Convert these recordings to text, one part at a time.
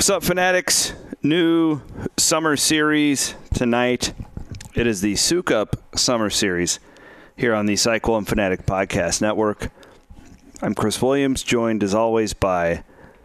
What's up, Fanatics? New summer series tonight. It is the Souk Up Summer Series here on the Cycle and Fanatic Podcast Network. I'm Chris Williams, joined as always by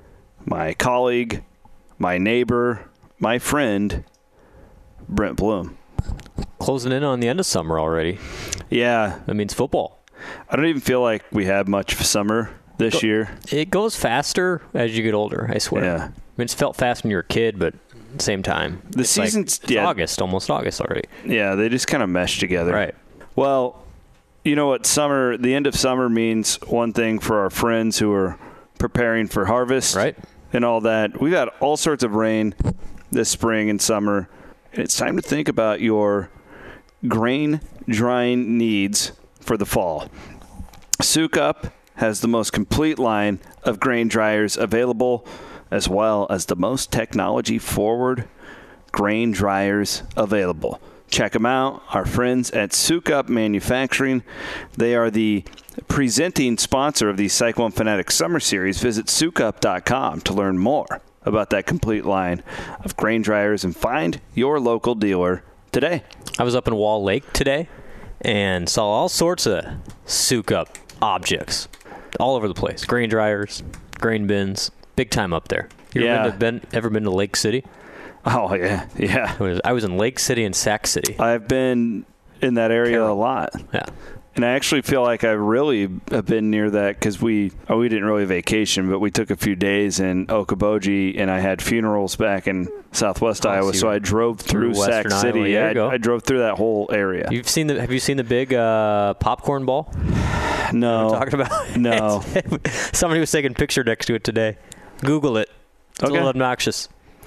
my colleague, my neighbor, my friend, Brent Bloom. Closing in on the end of summer already. Yeah. That means football. I don't even feel like we have much summer this year. It goes faster as you get older, I swear. Yeah. I mean, it's felt fast when you were a kid, but at the same time. The season's August, almost August already. Yeah, they just kind of mesh together. Right. Well, you know what? The end of summer means one thing for our friends who are preparing for harvest. Right. And all that. We've had all sorts of rain this spring and summer. And it's time to think about your grain drying needs for the fall. Souk Up has the most complete line of grain dryers available, as well as the most technology-forward grain dryers available. Check them out, our friends at Souk Up Manufacturing. They are the presenting sponsor of the Cyclone Fanatic Summer Series. Visit soukup.com to learn more about that complete line of grain dryers and find your local dealer today. I was up in Wall Lake today and saw all sorts of Souk Up objects all over the place. Grain dryers, grain bins, big time up there. You ever been to Lake City? Oh, yeah. I was in Lake City and Sac City. I've been in that area a lot. Yeah. And I actually feel like I really have been near that because we didn't really vacation, but we took a few days in Okoboji, and I had funerals back in southwest Iowa, so I drove through Sac City. I drove through that whole area. Have you seen the big popcorn ball? No. What I'm talking about? No. Somebody was taking a picture next to it today. Google it. It's a little obnoxious.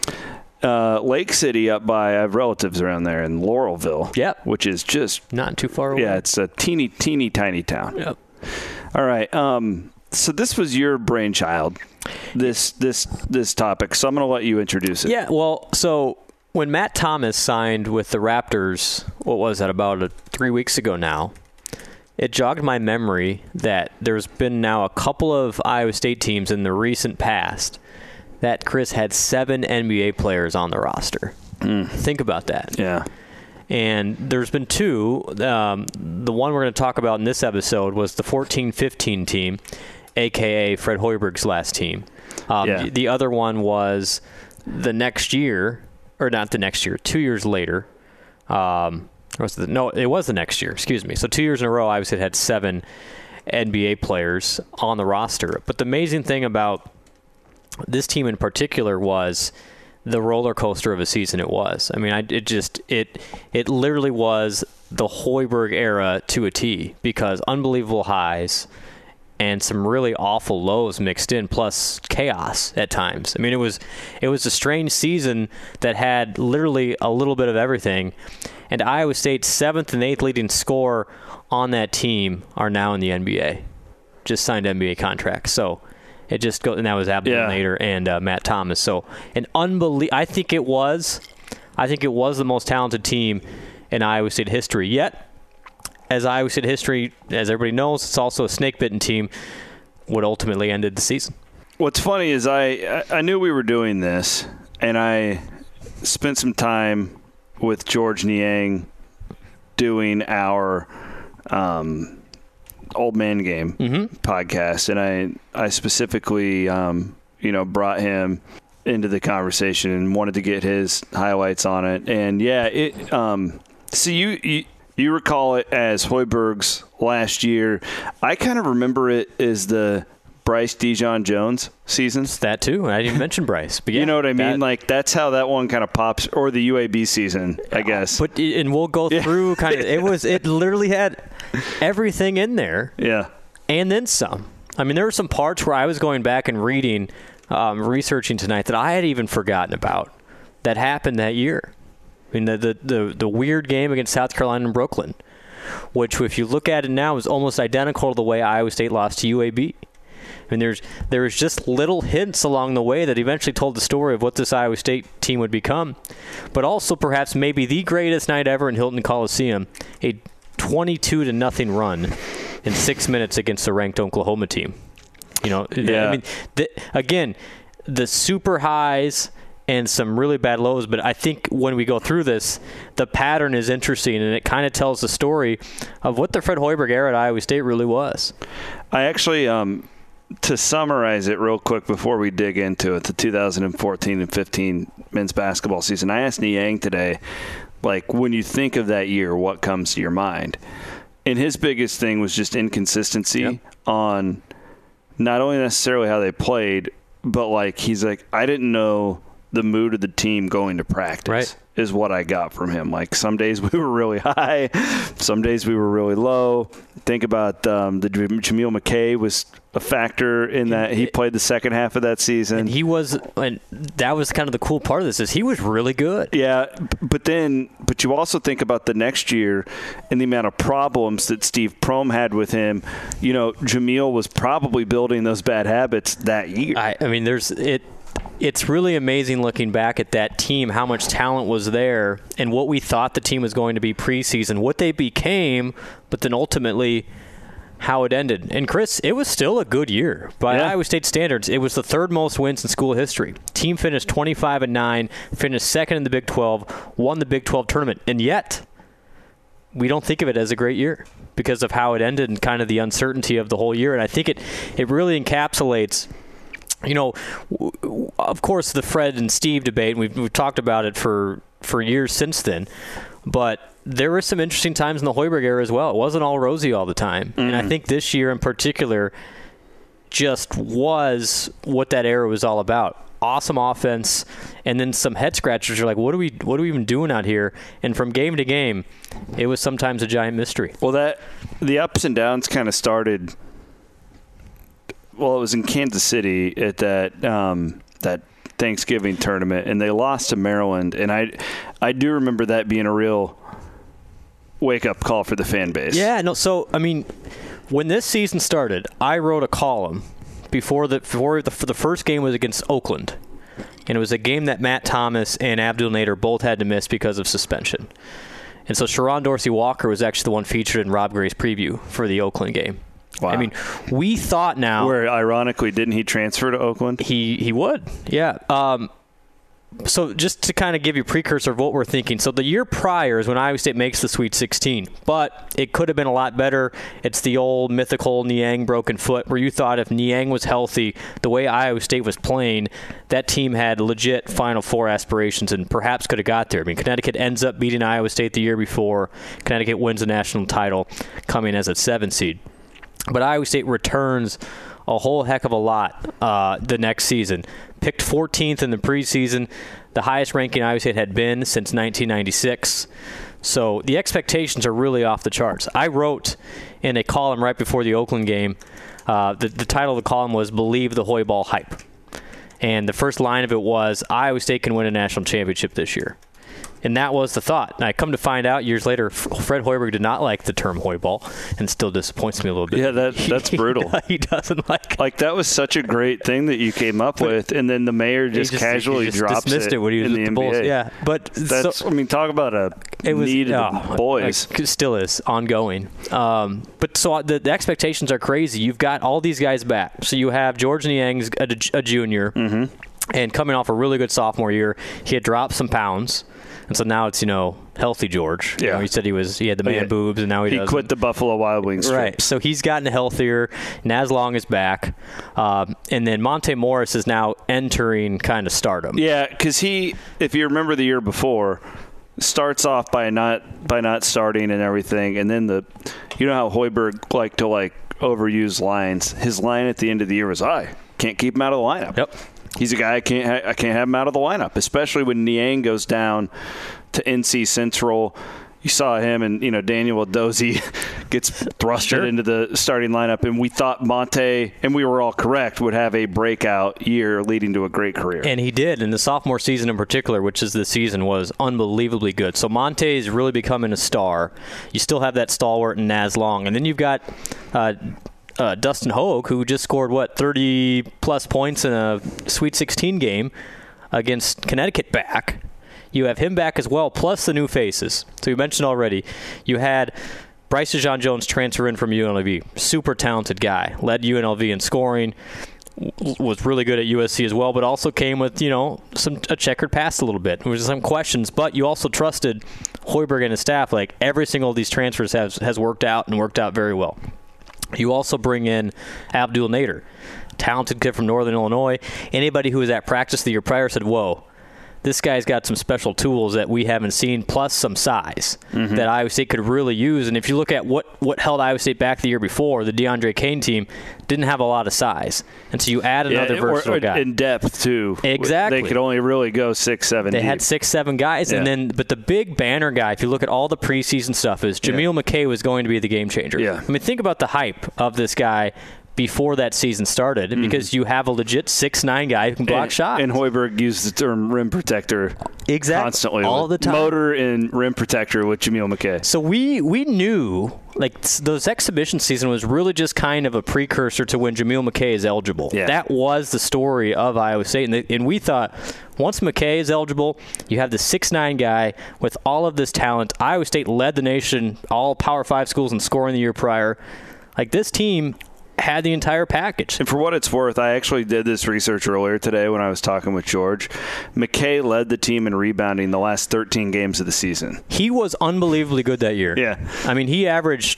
Lake City up by, I have relatives around there in Laurelville. Yep. Which is just not too far away. Yeah, it's a teeny tiny town. Yep. All right. So this was your brainchild, this topic. So I'm going to let you introduce it. Yeah. Well, so when Matt Thomas signed with the Raptors, what was that, about 3 weeks ago now, it jogged my memory that there's been now a couple of Iowa State teams in the recent past that Chris had 7 NBA players on the roster. Think about that. Yeah. And there's been 2. The one we're going to talk about in this episode was the 14-15 team, a.k.a. Fred Hoiberg's last team. The other one was the next year, or not the next year, 2 years later. It was the next year, excuse me. So 2 years in a row, Iowa State had 7 NBA players on the roster. But the amazing thing about this team in particular was the roller coaster of a season it was. I mean, it literally was the Hoiberg era to a T, because unbelievable highs and some really awful lows mixed in, plus chaos at times. I mean, it was a strange season that had literally a little bit of everything. And Iowa State's 7th and 8th leading scorer on that team are now in the NBA. Just signed NBA contracts. So it just goes, and that was Abdul Nader and Matt Thomas. So I think it was the most talented team in Iowa State history. Yet, as Iowa State history, as everybody knows, it's also a snake-bitten team. What ultimately ended the season. What's funny is I knew we were doing this, and I spent some time with George Niang doing our Old Man Game podcast, and I specifically brought him into the conversation and wanted to get his highlights on it. And so you recall it as Hoiberg's last year. I kind of remember it as the Bryce Dijon-Jones season. It's that too. I didn't mention Bryce, but you know what I mean? That's how that one kind of pops, or the UAB season, I guess. And we'll go through kind of, it literally had everything in there. Yeah. And then some. I mean, there were some parts where I was going back and reading, researching tonight that I had even forgotten about that happened that year. I mean, the weird game against South Carolina and Brooklyn, which if you look at it now is almost identical to the way Iowa State lost to UAB. I mean, there was just little hints along the way that eventually told the story of what this Iowa State team would become. But also perhaps maybe the greatest night ever in Hilton Coliseum, a 22-0 run in 6 minutes against the ranked Oklahoma team. I mean, again, the super highs and some really bad lows, but I think when we go through this, the pattern is interesting, and it kind of tells the story of what the Fred Hoiberg era at Iowa State really was. I actually, to summarize it real quick before we dig into it, the 2014 and 15 men's basketball season, I asked Niang today, like, when you think of that year, what comes to your mind? And his biggest thing was just inconsistency on not only necessarily how they played, but, like, he's like, I didn't know the mood of the team going to practice is what I got from him. Like, some days we were really high, some days we were really low. Think about the Jameel McKay was a factor in that. He played the second half of that season. And that was kind of the cool part of this, is he was really good. Yeah, but you also think about the next year and the amount of problems that Steve Prohm had with him. You know, Jameel was probably building those bad habits that year. I mean, it's really amazing looking back at that team, how much talent was there, and what we thought the team was going to be preseason, what they became, but then ultimately how it ended. And Chris, it was still a good year. By Iowa State standards, it was the third most wins in school history. Team finished 25-9, finished second in the Big 12, won the Big 12 tournament, and yet we don't think of it as a great year because of how it ended and kind of the uncertainty of the whole year. And I think it really encapsulates, you know, of course, the Fred and Steve debate, and we've talked about it for years since then, but there were some interesting times in the Hoiberg era as well. It wasn't all rosy all the time. Mm-hmm. And I think this year in particular just was what that era was all about. Awesome offense, and then some head scratchers. You're like, what are we even doing out here? And from game to game, it was sometimes a giant mystery. Well, the ups and downs kind of started. Well, it was in Kansas City at that Thanksgiving tournament, and they lost to Maryland. And I do remember that being a real wake-up call for the fan base. Yeah, no. So I mean, when this season started, I wrote a column before the first game was against Oakland, and it was a game that Matt Thomas and Abdul Nader both had to miss because of suspension. And so Sharon Dorsey Walker was actually the one featured in Rob Gray's preview for the Oakland game. Wow. I mean, we thought now... Where, ironically, didn't he transfer to Oakland? He would, yeah. So just to kind of give you a precursor of what we're thinking. So the year prior is when Iowa State makes the Sweet 16, but it could have been a lot better. It's the old mythical Niang broken foot, where you thought if Niang was healthy, the way Iowa State was playing, that team had legit Final Four aspirations and perhaps could have got there. I mean, Connecticut ends up beating Iowa State the year before. Connecticut wins the national title, coming as a 7 seed. But Iowa State returns a whole heck of a lot the next season. Picked 14th in the preseason, the highest ranking Iowa State had been since 1996. So the expectations are really off the charts. I wrote in a column right before the Oakland game, the title of the column was "Believe the Hoiberg Hype." And the first line of it was, Iowa State can win a national championship this year. And that was the thought. And I come to find out years later, Fred Hoiberg did not like the term Hoiberg, and still disappoints me a little bit. Yeah, that's brutal. He doesn't like. Like, that was such a great thing that you came up with, and then the mayor just casually drops dismissed it when he was in the NBA. Bulls. Yeah, but that's. I mean, talk about a need of the boys. It still is ongoing. But so the expectations are crazy. You've got all these guys back. So you have George Niang's a junior, and coming off a really good sophomore year, he had dropped some pounds. And so now it's, healthy George. Yeah. He said he had the man boobs, and now he doesn't. He quit the Buffalo Wild Wings trip. Right. So he's gotten healthier. Naz Long is back. And then Monte Morris is now entering kind of stardom. Yeah, because he, if you remember the year before, starts off by not starting and everything. And then you know how Hoiberg liked to overuse lines. His line at the end of the year was, I can't keep him out of the lineup. Yep. He's a guy I can't have him out of the lineup, especially when Niang goes down to NC Central. You saw him, and Daniel Adozie gets thrusted into the starting lineup, and we thought Monte, and we were all correct, would have a breakout year leading to a great career. And he did, and the sophomore season in particular, which is the season, was unbelievably good. So Monte is really becoming a star. You still have that stalwart in Naz Long, and then you've got Dustin Hogue, who just scored 30-plus points in a Sweet 16 game against Connecticut back. You have him back as well, plus the new faces. So you mentioned already, you had Bryce DeJean Jones transfer in from UNLV. Super talented guy. Led UNLV in scoring. was really good at USC as well, but also came with, a checkered past a little bit. There was some questions, but you also trusted Hoiberg and his staff. Like, every single of these transfers has worked out and worked out very well. You also bring in Abdul Nader, talented kid from Northern Illinois. Anybody who was at practice the year prior said, whoa, this guy's got some special tools that we haven't seen, plus some size that Iowa State could really use. And if you look at what held Iowa State back the year before, the DeAndre Kane team didn't have a lot of size. And so you add another versatile guy. In depth, too. Exactly. They could only really go 6-7 They deep. had 6-7 guys. Yeah. But the big banner guy, if you look at all the preseason stuff, is Jameel McKay was going to be the game changer. Yeah. I mean, think about the hype of this guy before that season started, because you have a legit 6'9" guy who can block shots. And Hoiberg used the term rim protector constantly. All the time. Motor and rim protector with Jameel McKay. So we knew, like, those exhibition season was really just kind of a precursor to when Jameel McKay is eligible. Yeah. That was the story of Iowa State. And we thought, once McKay is eligible, you have the 6'9" guy with all of this talent. Iowa State led the nation, all Power 5 schools in scoring the year prior. Like, this team had the entire package. And for what it's worth, I actually did this research earlier today when I was talking with George. McKay led the team in rebounding the last 13 games of the season. He was unbelievably good that year. Yeah. I mean, he averaged,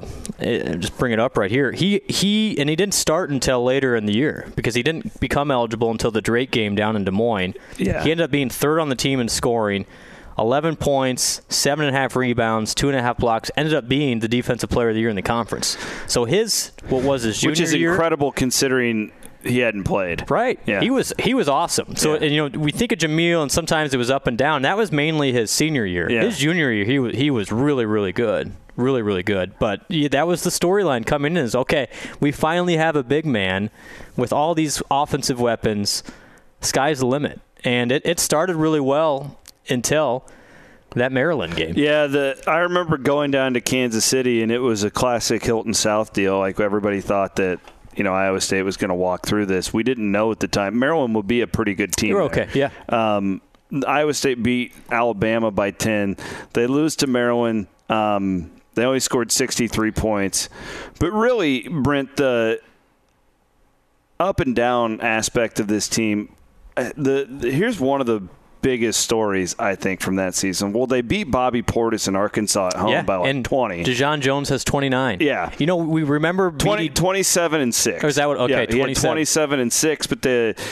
just bring it up right here, he didn't start until later in the year because he didn't become eligible until the Drake game down in Des Moines. Yeah. He ended up being third on the team in scoring. 11 points, 7.5 rebounds, 2.5 blocks, ended up being the defensive player of the year in the conference. So his junior year, which is incredible considering he hadn't played. Right. Yeah. He was awesome. So, and, we think of Jameel, and sometimes it was up and down. That was mainly his senior year. Yeah. His junior year, he was really, really good. Really, really good. But that was the storyline coming in is, okay, we finally have a big man with all these offensive weapons. Sky's the limit. And it started really well until that Maryland game. Yeah, I remember going down to Kansas City, and it was a classic Hilton South deal. Like, everybody thought that, Iowa State was going to walk through this. We didn't know at the time. Maryland would be a pretty good team. You're okay, yeah. Iowa State beat Alabama by 10. They lose to Maryland. They only scored 63 points. But really, Brent, the up and down aspect of this team, here's one of the biggest stories, I think, from that season. Well, they beat Bobby Portis in Arkansas at home by and 20. DeJon Jones has 29. Yeah. We remember 27-6. Or is that what? Okay, yeah, 27-6. But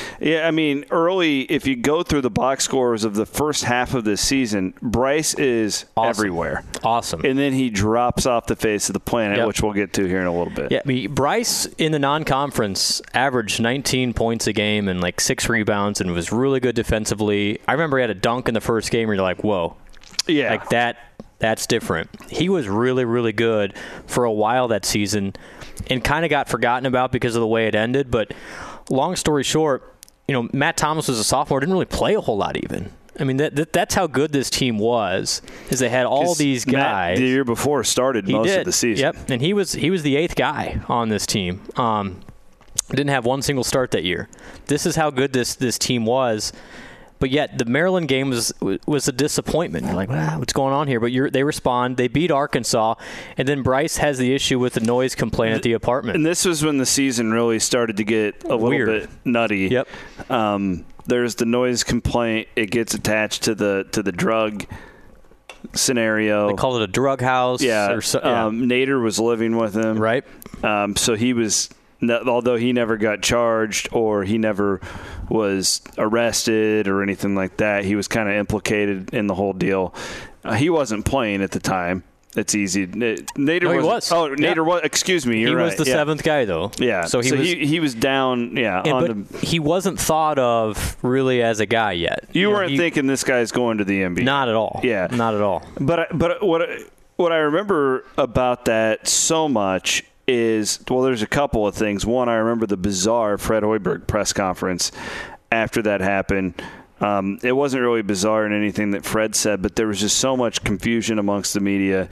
early, if you go through the box scores of the first half of this season, Bryce is everywhere. Awesome. And then he drops off the face of the planet, which we'll get to here in a little bit. Yeah, Bryce in the non-conference averaged 19 points a game and 6 rebounds and was really good defensively. I remember he had a dunk in the first game where you're like, whoa. Yeah. That's different. He was really, really good for a while that season and kind of got forgotten about because of the way it ended. But long story short, Matt Thomas was a sophomore, didn't really play a whole lot even. I mean, that's how good this team was, is they had all these guys. Matt, the year before, started most of the season. Yep, and he was the 8th guy on this team. Didn't have one single start that year. This is how good this team was. But yet the Maryland game was a disappointment. You're like, what's going on here? But they respond. They beat Arkansas. And then Bryce has the issue with the noise complaint at the apartment. And this was when the season really started to get a little bit nutty. Yep. There's the noise complaint. It gets attached to the drug scenario. They called it a drug house. Yeah. Yeah. Nader was living with him. Right. So he was, although he never got charged or he never was arrested or anything like that, he was kind of implicated in the whole deal. He wasn't playing at the time. It's easy. Nader was. Oh, Nader was. Excuse me. You're right. He was the 7th guy, though. Yeah. So he was down. Yeah. But he wasn't thought of really as a guy yet. You weren't thinking this guy's going to the NBA. Not at all. Yeah. Not at all. But what I remember about that so much is, there's a couple of things. One, I remember the bizarre Fred Hoiberg press conference after that happened. It wasn't really bizarre in anything that Fred said, but there was just so much confusion amongst the media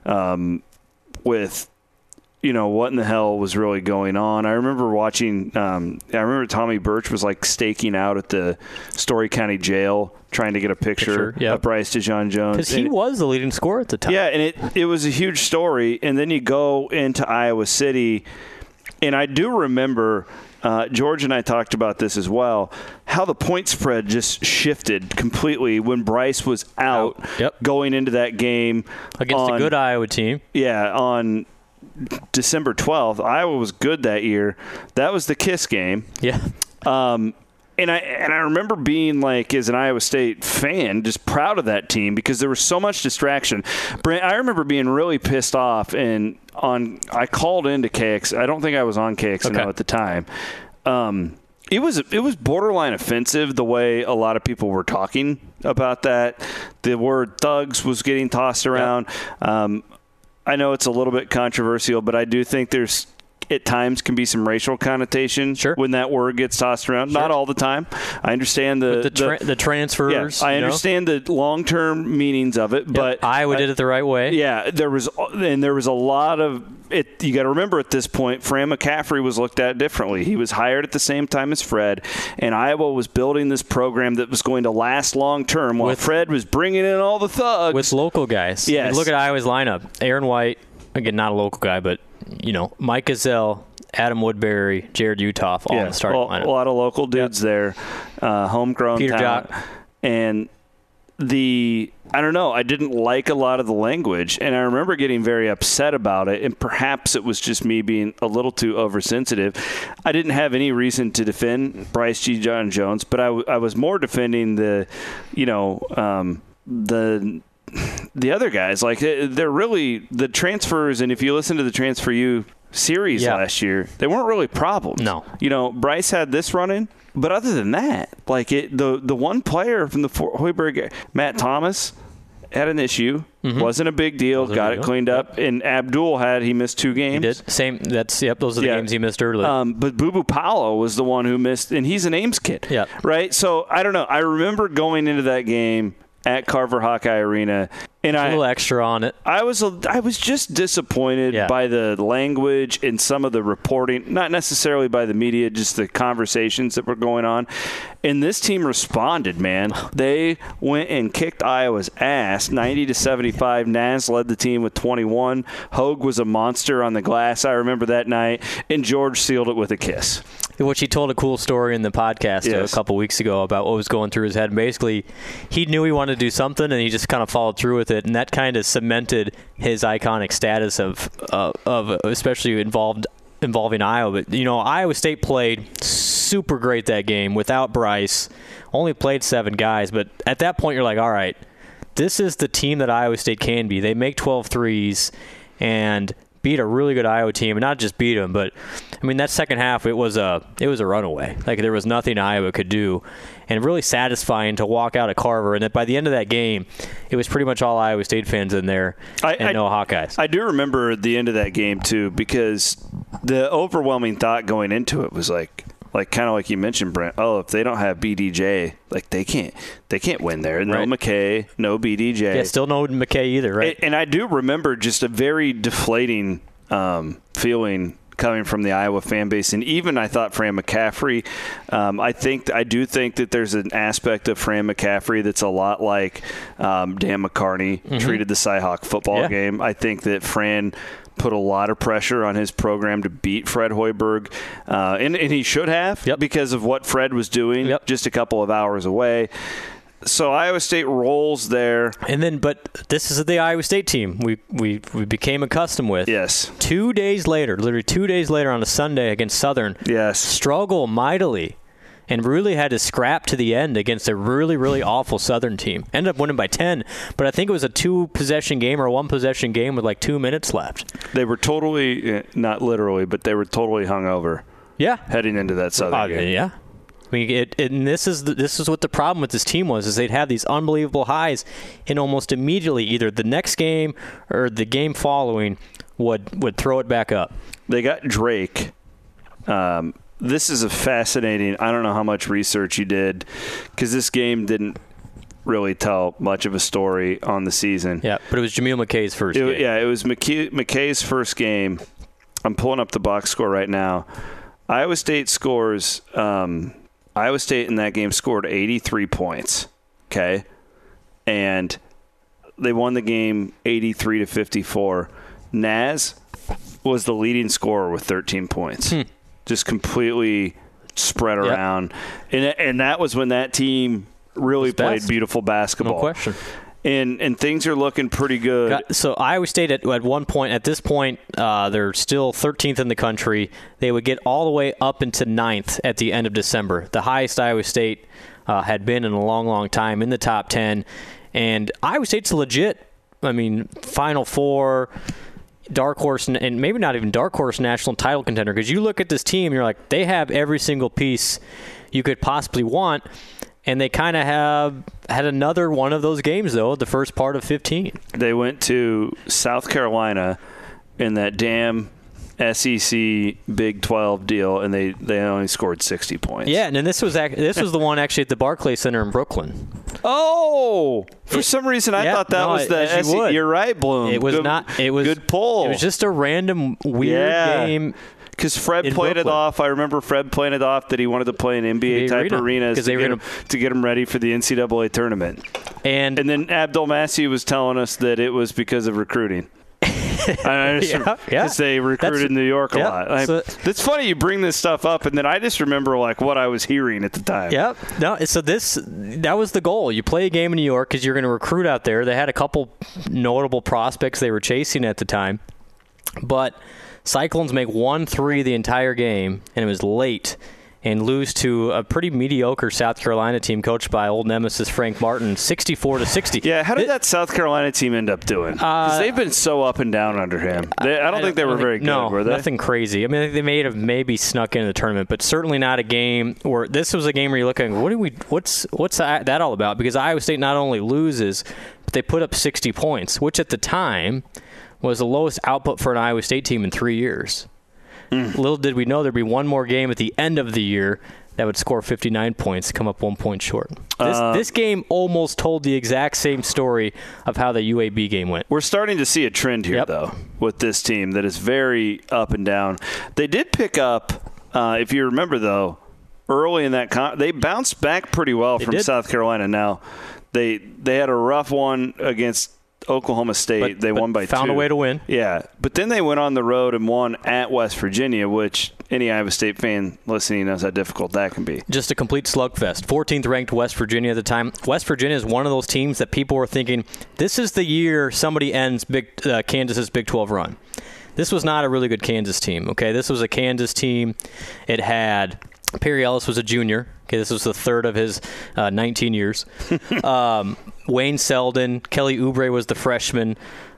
with, what in the hell was really going on. I remember watching, Tommy Birch was staking out at the Story County Jail trying to get a picture of Bryce DeJon Jones. Because he was the leading scorer at the time. Yeah, and it was a huge story. And then you go into Iowa City, and I do remember George and I talked about this as well, how the point spread just shifted completely when Bryce was out going into that game. Against a good Iowa team. Yeah, on December 12th. Iowa was good that year. That was the KISS game. Yeah. And I remember being like, as an Iowa State fan, just proud of that team because there was so much distraction. Brent, I remember being really pissed off, and I called into KX. I don't think I was on KXNO at the time. It was borderline offensive the way a lot of people were talking about that. The word thugs was getting tossed around. I know it's a little bit controversial, but I do think there's at times can be some racial connotation when that word gets tossed around. Not all the time. I understand the transfers. Yeah, I understand the long-term meanings of it, but Iowa did it the right way. Yeah, there was a lot of it. You got to remember at this point, Fran McCaffrey was looked at differently. He was hired at the same time as Fred, and Iowa was building this program that was going to last long-term while Fred was bringing in all the thugs with local guys. Yes. I mean, look at Iowa's lineup: Aaron White, again, not a local guy, but Mike Gazelle, Adam Woodbury, Jared Utoff, all in the starting lineup. A lot of local dudes there, homegrown Peter talent. Jock. And I don't know, I didn't like a lot of the language, and I remember getting very upset about it, and perhaps it was just me being a little too oversensitive. I didn't have any reason to defend Bryce G. John Jones, but I was more defending the other guys. Like, they're really the transfers, and if you listen to the Transfer U series last year, they weren't really problems. No. Bryce had this run-in, but other than that, like the one player from the Hoiberg, Matt Thomas, had an issue. Wasn't a big deal. Got it cleaned up. And Abdul he missed 2 games. He did. Same. Those are the games he missed early. But Boo Boo Paolo was the one who missed, and he's an Ames kid. Yeah. Right? So, I don't know. I remember going into that game at Carver Hawkeye Arena, and a little extra on it. I was just disappointed by the language and some of the reporting, not necessarily by the media, just the conversations that were going on. And this team responded, man. They went and kicked Iowa's ass, 90-75. Naz led the team with 21. Hogue was a monster on the glass. I remember that night, and George sealed it with a kiss. Which he told a cool story in the podcast a couple weeks ago about what was going through his head. Basically, he knew he wanted to do something, and he just kind of followed through with it, and that kind of cemented his iconic status of especially involving Iowa. But Iowa State played super great that game without Bryce. Only played 7 guys, but at that point you're like, all right, this is the team that Iowa State can be. They make 12 threes and beat a really good Iowa team, and not just beat them, but I mean that second half it was a runaway. Like, there was nothing Iowa could do, and really satisfying to walk out of Carver, and that by the end of that game, it was pretty much all Iowa State fans in there and no Hawkeyes. I do remember the end of that game too, because the overwhelming thought going into it was like kind of like you mentioned, Brent. Oh, if they don't have BDJ, like they can't win there. No McKay, no BDJ. Yeah, still no McKay either, right? And I do remember just a very deflating feeling coming from the Iowa fan base, and even I thought Fran McCaffrey. I do think that there's an aspect of Fran McCaffrey that's a lot like Dan McCarney treated the Cyhawk football game. I think that Fran put a lot of pressure on his program to beat Fred Hoiberg, and he should have because of what Fred was doing just a couple of hours away. So Iowa State rolls there. But this is the Iowa State team we became accustomed with. Yes. 2 days later, literally 2 days later on a Sunday against Southern, struggle mightily and really had to scrap to the end against a really, really awful Southern team. Ended up winning by 10, but I think it was a 2-possession game or a 1-possession game with like 2 minutes left. They were totally, not literally, but they were totally hungover. Yeah. Heading into that Southern game. Yeah. I mean, and this is what the problem with this team was, is they'd have these unbelievable highs, and almost immediately either the next game or the game following would throw it back up. They got Drake. This is a fascinating, I don't know how much research you did, because this game didn't really tell much of a story on the season. Yeah, but it was Jameel McKay's first game. Yeah, it was McKay's first game. I'm pulling up the box score right now. Iowa State scores, Iowa State in that game scored 83 points, okay? And they won the game 83-54. Naz was the leading scorer with 13 points. just completely spread around. And that was when that team really played beautiful basketball. No question. And things are looking pretty good. So Iowa State at one point, at this point, they're still 13th in the country. They would get all the way up into 9th at the end of December. The highest Iowa State had been in a long, long time in the top 10. And Iowa State's legit. I mean, Final Four, dark horse, and maybe not even dark horse national title contender. Because you look at this team, you're like, they have every single piece you could possibly want. And they kind of have had another one of those games, though, the first part of 15. They went to South Carolina in that damn SEC Big 12 deal, and they only scored 60 points. Yeah, and then this was the one actually at the Barclays Center in Brooklyn. Oh, for some reason I thought that was the SEC. You're right, Bloom. It was not. It was good pull. It was just a random weird game. Because Fred played it off. I remember Fred playing it off that he wanted to play in NBA-type arenas to get him ready for the NCAA tournament. And then Abdul Masih was telling us that it was because of recruiting. Because they recruited New York a lot. It's funny you bring this stuff up, and then I just remember what I was hearing at the time. Yep. No. So that was the goal. You play a game in New York because you're going to recruit out there. They had a couple notable prospects they were chasing at the time, but Cyclones make 1 3 the entire game, and it was late, and lose to a pretty mediocre South Carolina team coached by old nemesis Frank Martin, 64-60. Yeah, how did that South Carolina team end up doing? Because they've been so up and down under him. I don't think they were very good, were they? Nothing crazy. I mean, they may have maybe snuck into the tournament, but certainly not a game where this was a game where you're looking, what's that all about? Because Iowa State not only loses, but they put up 60 points, which at the time was the lowest output for an Iowa State team in 3 years. Little did we know there'd be one more game at the end of the year that would score 59 points, come up 1 point short. This game almost told the exact same story of how the UAB game went. We're starting to see a trend here, though, with this team that is very up and down. They did pick up, if you remember, though, early in that they bounced back pretty well from South Carolina. Now, they had a rough one against Oklahoma State. They won by 2. Found a way to win. Yeah. But then they went on the road and won at West Virginia, which any Iowa State fan listening knows how difficult that can be. Just a complete slugfest. 14th ranked West Virginia at the time. West Virginia is one of those teams that people were thinking, this is the year somebody ends Kansas's Big 12 run. This was not a really good Kansas team, okay? This was a Kansas team. It had Perry Ellis was a junior. Okay, this was the third of his 19 years. Wayne Selden, Kelly Oubre was the freshman.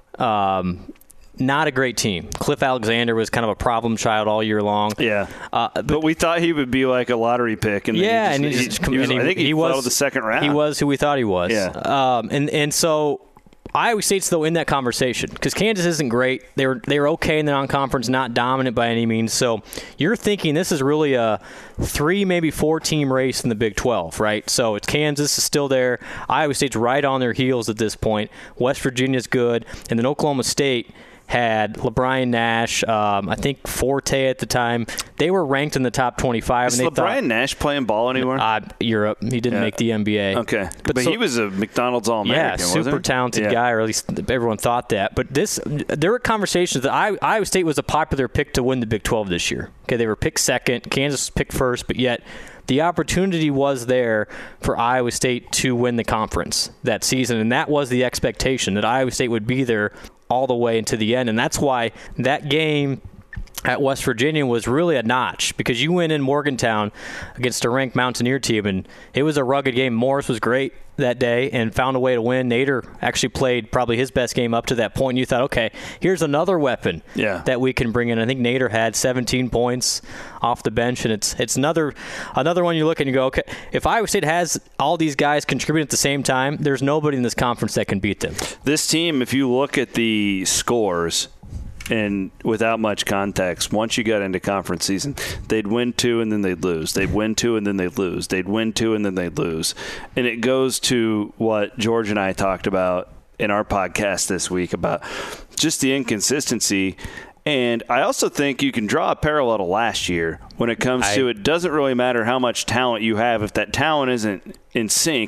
Not a great team. Cliff Alexander was kind of a problem child all year long. Yeah, but we thought he would be like a lottery pick. And I think he fell to the second round. He was who we thought he was. Yeah. And so Iowa State's, though, in that conversation because Kansas isn't great. They were okay in the non-conference, not dominant by any means. So you're thinking this is really a 3, maybe 4-team race in the Big 12, right? So it's Kansas is still there. Iowa State's right on their heels at this point. West Virginia's good. And then Oklahoma State had LeBron Nash, I think Forte at the time. They were ranked in the top 25. Is LeBron Nash playing ball anywhere? Europe. He didn't make the NBA. Okay. But he was a McDonald's All-American, wasn't he? Super talented guy, or at least everyone thought that. But there were conversations that Iowa State was a popular pick to win the Big 12 this year. Okay, they were picked second. Kansas was picked first, but yet the opportunity was there for Iowa State to win the conference that season, and that was the expectation, that Iowa State would be there all the way into the end. And that's why that game at West Virginia was really a notch, because you went in Morgantown against a ranked Mountaineer team, and it was a rugged game. Morris was great that day and found a way to win. Nader actually played probably his best game up to that point. And you thought, okay, here's another weapon that we can bring in. I think Nader had 17 points off the bench, and it's another one you look at and you go, okay, if Iowa State has all these guys contributing at the same time, there's nobody in this conference that can beat them. This team, if you look at the scores, and without much context, once you got into conference season, they'd win 2 and then they'd lose. They'd win 2 and then they'd lose. They'd win 2 and then they'd lose. And it goes to what George and I talked about in our podcast this week about just the inconsistency. And I also think you can draw a parallel to last year when it comes to it doesn't really matter how much talent you have. If that talent isn't in sync,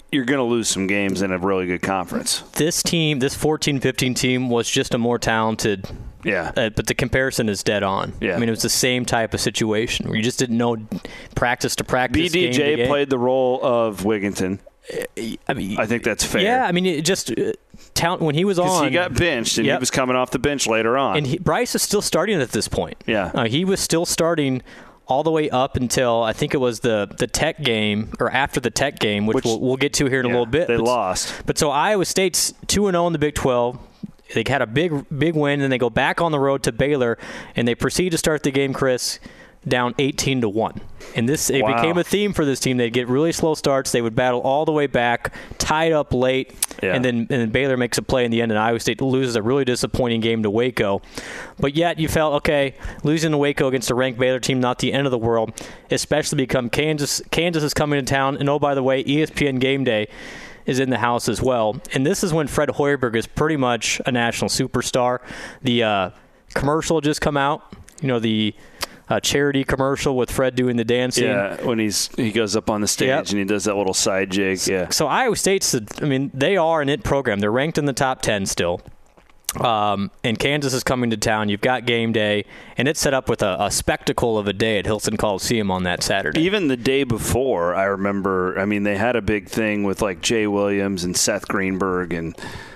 you're going to lose some games in a really good conference. This team, this 14-15 team, was just a more talented. Yeah. But the comparison is dead on. Yeah. I mean, it was the same type of situation where you just didn't know practice to practice. BDJ game to game. played the role of Wigginton. I mean, I think that's fair. Yeah, I mean, it just talent when he was on. He got benched, and he was coming off the bench later on. And Bryce is still starting at this point. Yeah. He was still starting all the way up until I think it was the Tech game or after the Tech game, which we'll get to here in a little bit. They lost. But so Iowa State's 2-0 in the Big 12. They had a big win, and they go back on the road to Baylor, and they proceed to start the game, Chris, down 18-1. And it became a theme for this team. They'd get really slow starts. They would battle all the way back, tied up late, and then Baylor makes a play in the end, and Iowa State loses a really disappointing game to Waco. But yet you felt, okay, losing to Waco against a ranked Baylor team, not the end of the world, especially become Kansas. Kansas is coming to town, and oh, by the way, ESPN Game Day is in the house as well. And this is when Fred Hoiberg is pretty much a national superstar. The commercial just come out, the charity commercial with Fred doing the dancing. Yeah, when he goes up on the stage and he does that little side jig. Yeah. So Iowa State's, they are an IT program. They're ranked in the top 10 still. And Kansas is coming to town. You've got game day, and it's set up with a spectacle of a day at Hilton Coliseum on that Saturday. Even the day before, I remember, they had a big thing with like Jay Williams and Seth Greenberg, and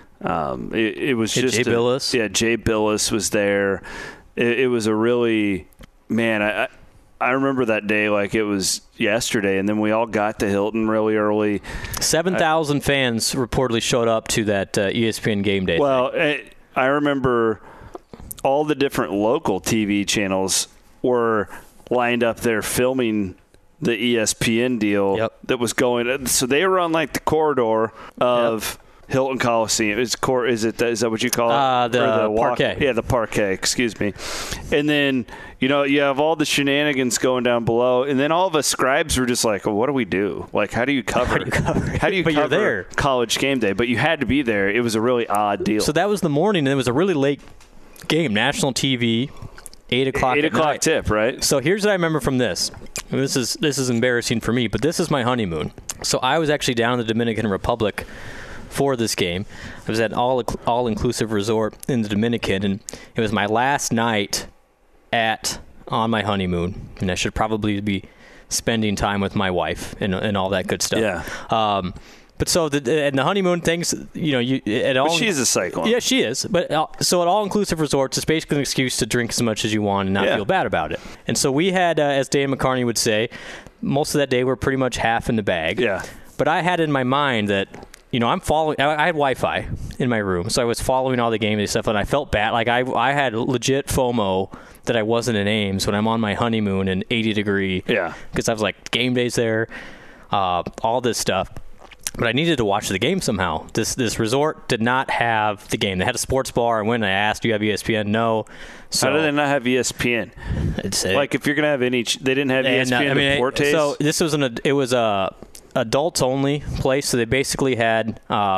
it was just Jay Billis. Yeah, Jay Billis was there. It was a really, man, I remember that day like it was yesterday, and then we all got to Hilton really early. 7,000 fans reportedly showed up to that ESPN Game Day. Well, I remember all the different local TV channels were lined up there filming the ESPN deal that was going. So they were on like the corridor of Hilton Coliseum. Is that what you call it? The parquet. Yeah, the parquet. Excuse me. And then you have all the shenanigans going down below, and then all of us scribes were just like, well, "What do we do? Like, how do you cover? How do you but cover you're there. College Game Day?" But you had to be there. It was a really odd deal. So that was the morning, and it was a really late game. National TV, 8 o'clock. 8 o'clock tip, right? So here's what I remember from this. And this is embarrassing for me, but this is my honeymoon. So I was actually down in the Dominican Republic for this game. I was at an all-inclusive resort in the Dominican, and it was my last night on my honeymoon, and I should probably be spending time with my wife and all that good stuff. Yeah. But so the honeymoon things, she's a cyclone. Yeah, she is. But so at all-inclusive resorts, it's basically an excuse to drink as much as you want and not feel bad about it. And so we had, as Dan McCarney would say, most of that day we're pretty much half in the bag. Yeah. But I had in my mind that I'm following. I had Wi-Fi in my room, so I was following all the game day stuff, and I felt bad. Like I had legit FOMO that I wasn't in Ames when I'm on my honeymoon in 80 degree. Yeah. Because I was like, game day's there, all this stuff. But I needed to watch the game somehow. This resort did not have the game. They had a sports bar. I went and I asked, "Do you have ESPN?" No. So, how do they not have ESPN? Like if you're gonna have any, they didn't have ESPN Deportes. So this was it was a adults only place. So they basically had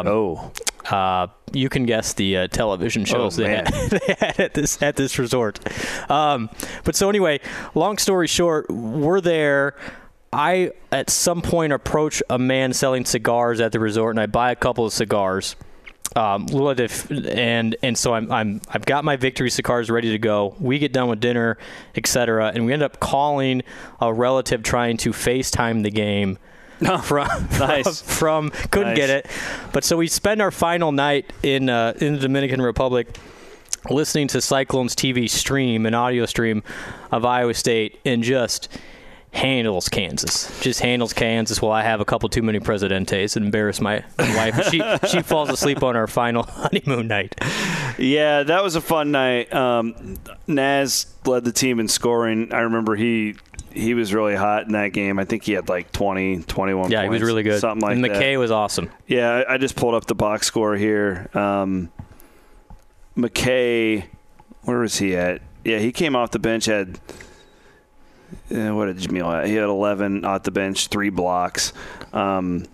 you can guess the television shows they had at this resort. But so anyway, long story short, we're there. I at some point approach a man selling cigars at the resort, and I buy a couple of cigars. And so I've got my Victory cigars ready to go. We get done with dinner, etc., and we end up calling a relative trying to FaceTime the game. Couldn't get it, but so we spend our final night in the Dominican Republic listening to Cyclones TV stream, an audio stream of Iowa State, and just handles Kansas while I have a couple too many Presidentes and embarrass my wife. She falls asleep on our final honeymoon night. Yeah, that was a fun night. Naz led the team in scoring. I remember he was really hot in that game. I think he had like 20, 21 points. Yeah, he was really good. Something like and that. McKay was awesome. Yeah, I just pulled up the box score here. McKay, where was he at? Yeah, he came off the bench, had what did Jamil have? He had 11 off the bench, 3 blocks. Monte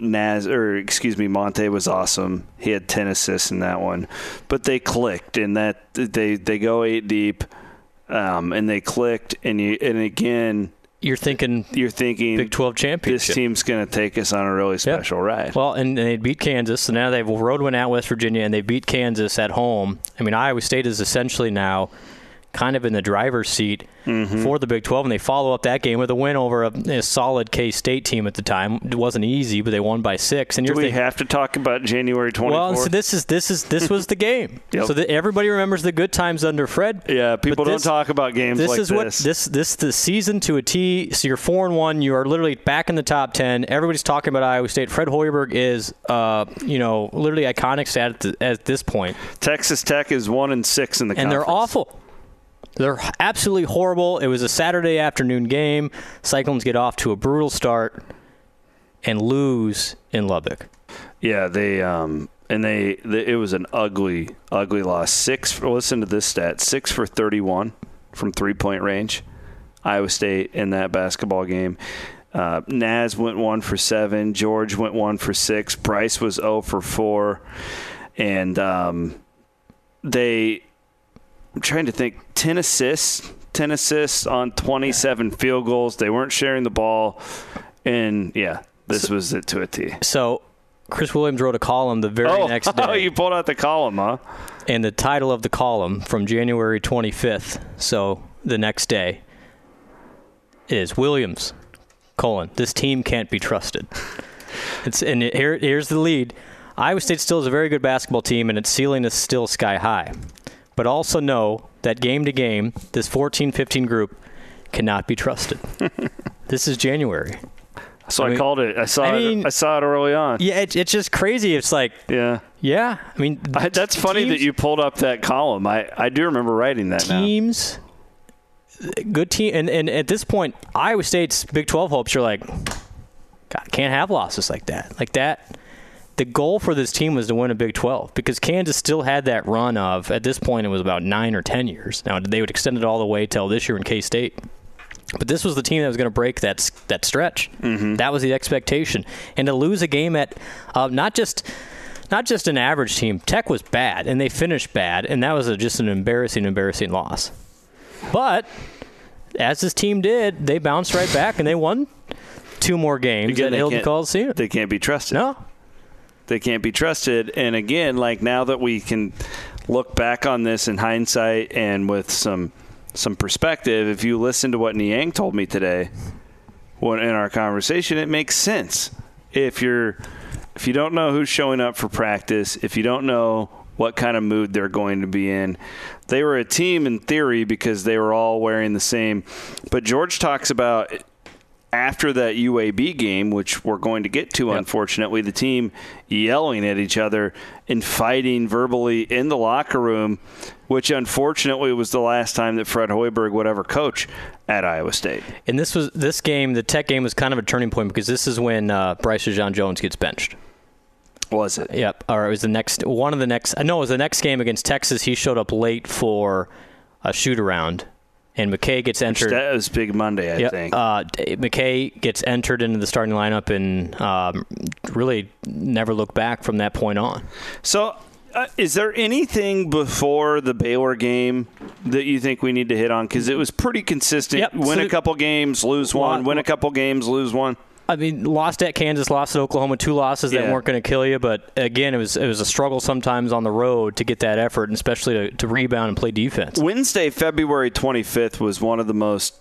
was awesome. He had 10 assists in that one. But they clicked, and that they go 8 deep, and they clicked, and again, you're thinking Big 12 championship. This team's going to take us on a really special ride. Well, and they beat Kansas, so now they've road win at West Virginia, and they beat Kansas at home. I mean, Iowa State is essentially now kind of in the driver's seat for the Big 12, and they follow up that game with a win over a solid K-State team at the time. It wasn't easy, but they won by 6. And do we have to talk about January 24th? Well, so this was the game. Yep. So everybody remembers the good times under Fred. Yeah, people don't talk about games like this. This is the season to a T. So you're 4-1. You are literally back in the top 10. Everybody's talking about Iowa State. Fred Hoiberg is, literally iconic at this point. Texas Tech is 1-6 in the conference. And they're awful. They're absolutely horrible. It was a Saturday afternoon game. Cyclones get off to a brutal start and lose in Lubbock. Yeah, it was an ugly loss. Listen to this stat: 6 for 31 from 3-point range. Iowa State in that basketball game. Naz went 1 for 7. George went 1 for 6. Bryce was 0 for 4, and I'm trying to think. 10 assists on 27 field goals. They weren't sharing the ball. And, this was it to a T. So, Chris Williams wrote a column the very next day. Oh, you pulled out the column, huh? And the title of the column from January 25th, so the next day, is Williams, this team can't be trusted. Here's the lead. Iowa State still is a very good basketball team, and its ceiling is still sky high. But also know that game to game, this 14-15 group cannot be trusted. This is January. So I called it. I saw it early on. Yeah, it's just crazy. It's like, yeah. I mean, that's funny that you pulled up that column. I do remember writing that. Teams, good team, and at this point, Iowa State's Big 12 hopes are like, God, can't have losses like that. Like that. The goal for this team was to win a Big 12 because Kansas still had that run of, at this point, it was about 9 or 10 years. Now, they would extend it all the way till this year in K-State. But this was the team that was going to break that stretch. Mm-hmm. That was the expectation. And to lose a game at not just an average team. Tech was bad, and they finished bad, and that was just an embarrassing loss. But as this team did, they bounced right back, and they won 2 more games at Hilton Coliseum. They can't be trusted. No. They can't be trusted. And again, like now that we can look back on this in hindsight and with some perspective, if you listen to what Niang told me today in our conversation, it makes sense. If you don't know who's showing up for practice, if you don't know what kind of mood they're going to be in, they were a team in theory because they were all wearing the same. But George talks about after that UAB game, which we're going to get to, unfortunately, the team yelling at each other and fighting verbally in the locker room, which unfortunately was the last time that Fred Hoiberg would ever coach at Iowa State. And this game, the Tech game, was kind of a turning point because this is when Bryce Jean-Jones gets benched. Was it? Yep. Or it was it was the next game against Texas. He showed up late for a shoot-around. And McKay gets entered. That was Big Monday, I think. McKay gets entered into the starting lineup and really never looked back from that point on. So is there anything before the Baylor game that you think we need to hit on? Because it was pretty consistent. Yep. Win a couple games, lose one. Win a couple games, lose one. I mean, lost at Kansas, lost at Oklahoma, 2 losses that weren't going to kill you. But, again, it was a struggle sometimes on the road to get that effort, and especially to rebound and play defense. Wednesday, February 25th was one of the most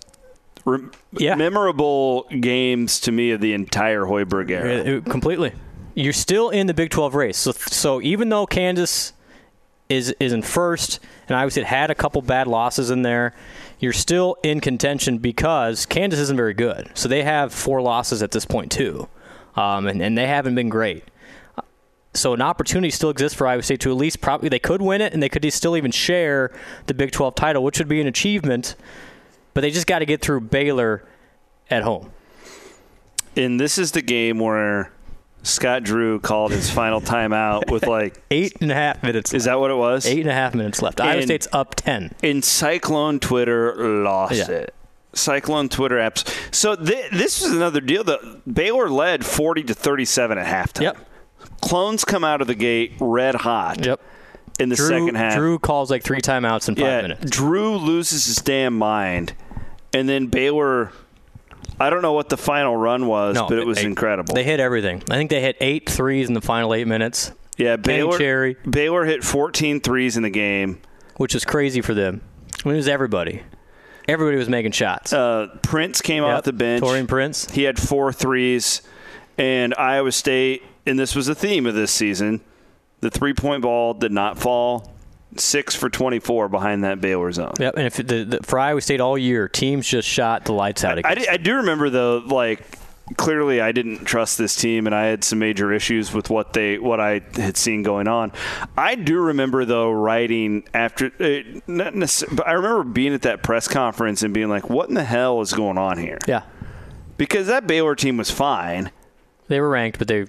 memorable games to me of the entire Hoiberg era. Completely. You're still in the Big 12 race. So even though Kansas is in first, and Iowa State had a couple bad losses in there, you're still in contention because Kansas isn't very good. So they have 4 losses at this point, too. And they haven't been great. So an opportunity still exists for Iowa State to at least probably they could win it, and they could still even share the Big 12 title, which would be an achievement. But they just got to get through Baylor at home. And this is the game where Scott Drew called his final timeout with 8.5 minutes left. Is that what it was? 8.5 minutes left. Iowa State's up 10. And Cyclone Twitter lost it. Cyclone Twitter apps. So this was another deal. Baylor led 40-37 at halftime. Yep. Clones come out of the gate red hot. Yep. In the second half. Drew calls 3 timeouts in 5 minutes. Drew loses his damn mind. And then Baylor I don't know what the final run was, but it was incredible. They hit everything. I think they hit 8 threes in the final 8 minutes. Yeah, Baylor hit 14 threes in the game. Which is crazy for them. I mean, it was everybody. Everybody was making shots. Prince came off the bench. Taurean Prince. He had 4 threes. And Iowa State, and this was the theme of this season, the three-point ball did not fall. 6 for 24 behind that Baylor zone. Yep, and if for Iowa State all year, teams just shot the lights out against. I do remember, though, clearly I didn't trust this team, and I had some major issues with what I had seen going on. I do remember, though, writing after I remember being at that press conference and being like, what in the hell is going on here? Yeah. Because that Baylor team was fine. They were ranked, but they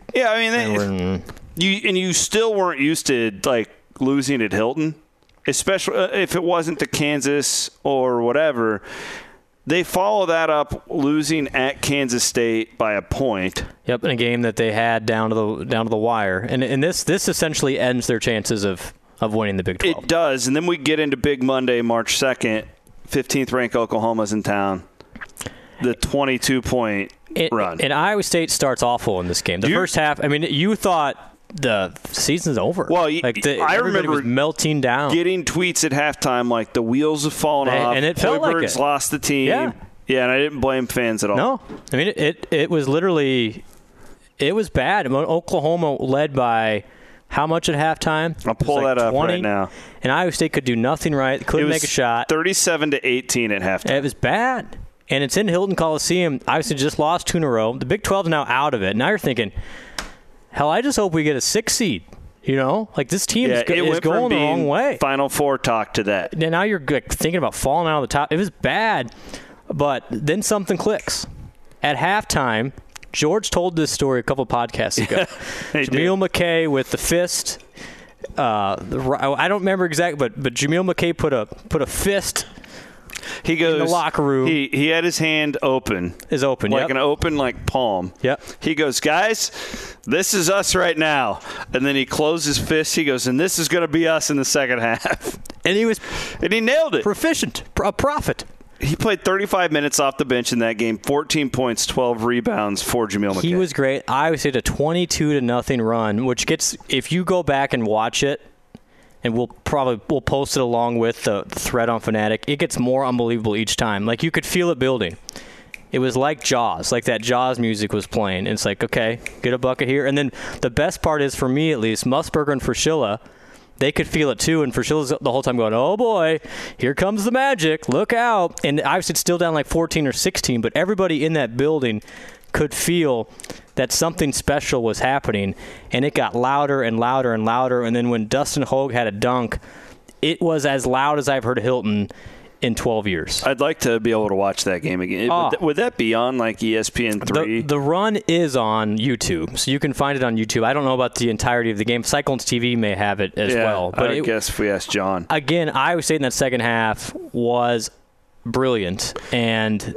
you still weren't used to, losing at Hilton, especially if it wasn't to Kansas or whatever. They follow that up losing at Kansas State by a point. Yep, in a game that they had down to the wire, and this essentially ends their chances of winning the Big 12. It does, and then we get into Big Monday, March 2nd. 15th ranked Oklahoma's in town. The 22-point run. And Iowa State starts awful in this game. The first half. I mean, you thought the season's over. Well, I remember was melting down, getting tweets at halftime like the wheels have fallen off. And it felt like it. Lost the team. Yeah, and I didn't blame fans at all. No, I mean it was literally was bad. I mean, Oklahoma led by how much at halftime? I'll pull that up 20, right now. And Iowa State could do nothing right. Couldn't make a shot. 37-18 at halftime. It was bad. And it's in Hilton Coliseum. Obviously just lost 2 in a row. The Big 12 is now out of it. Now you're thinking, hell, I just hope we get a 6 seed. You know? This team is going the wrong way. Final Four talk to that. And now you're thinking about falling out of the top. It was bad. But then something clicks. At halftime, George told this story a couple of podcasts ago. Jameel McKay with the fist. I don't remember exactly, but Jameel McKay put a fist. He goes in the locker room. He had his hand open. Is open, an open palm. Yep. He goes, guys, this is us right now. And then he closed his fist. He goes, and this is going to be us in the second half. And he nailed it. Proficient, a prophet. He played 35 minutes off the bench in that game. 14 points, 12 rebounds for Jameel McKay. He was great. Iowa State a 22-0 run, which gets, if you go back and watch it, and we'll post it along with the thread on Fanatic, it gets more unbelievable each time. You could feel it building. It was like Jaws, like that Jaws music was playing. And it's like, okay, get a bucket here. And then the best part is, for me at least, Musburger and Fraschilla, they could feel it too. And Fraschilla's the whole time going, oh boy, here comes the magic, look out. And obviously it's still down 14 or 16, but everybody in that building could feel that something special was happening, and it got louder and louder and louder. And then when Dustin Hogue had a dunk, it was as loud as I've heard Hilton in 12 years. I'd like to be able to watch that game again. Would that be on ESPN3? The run is on YouTube, so you can find it on YouTube. I don't know about the entirety of the game. Cyclones TV may have it as well. But I guess if we ask John. Again, Iowa State in that second half was brilliant, and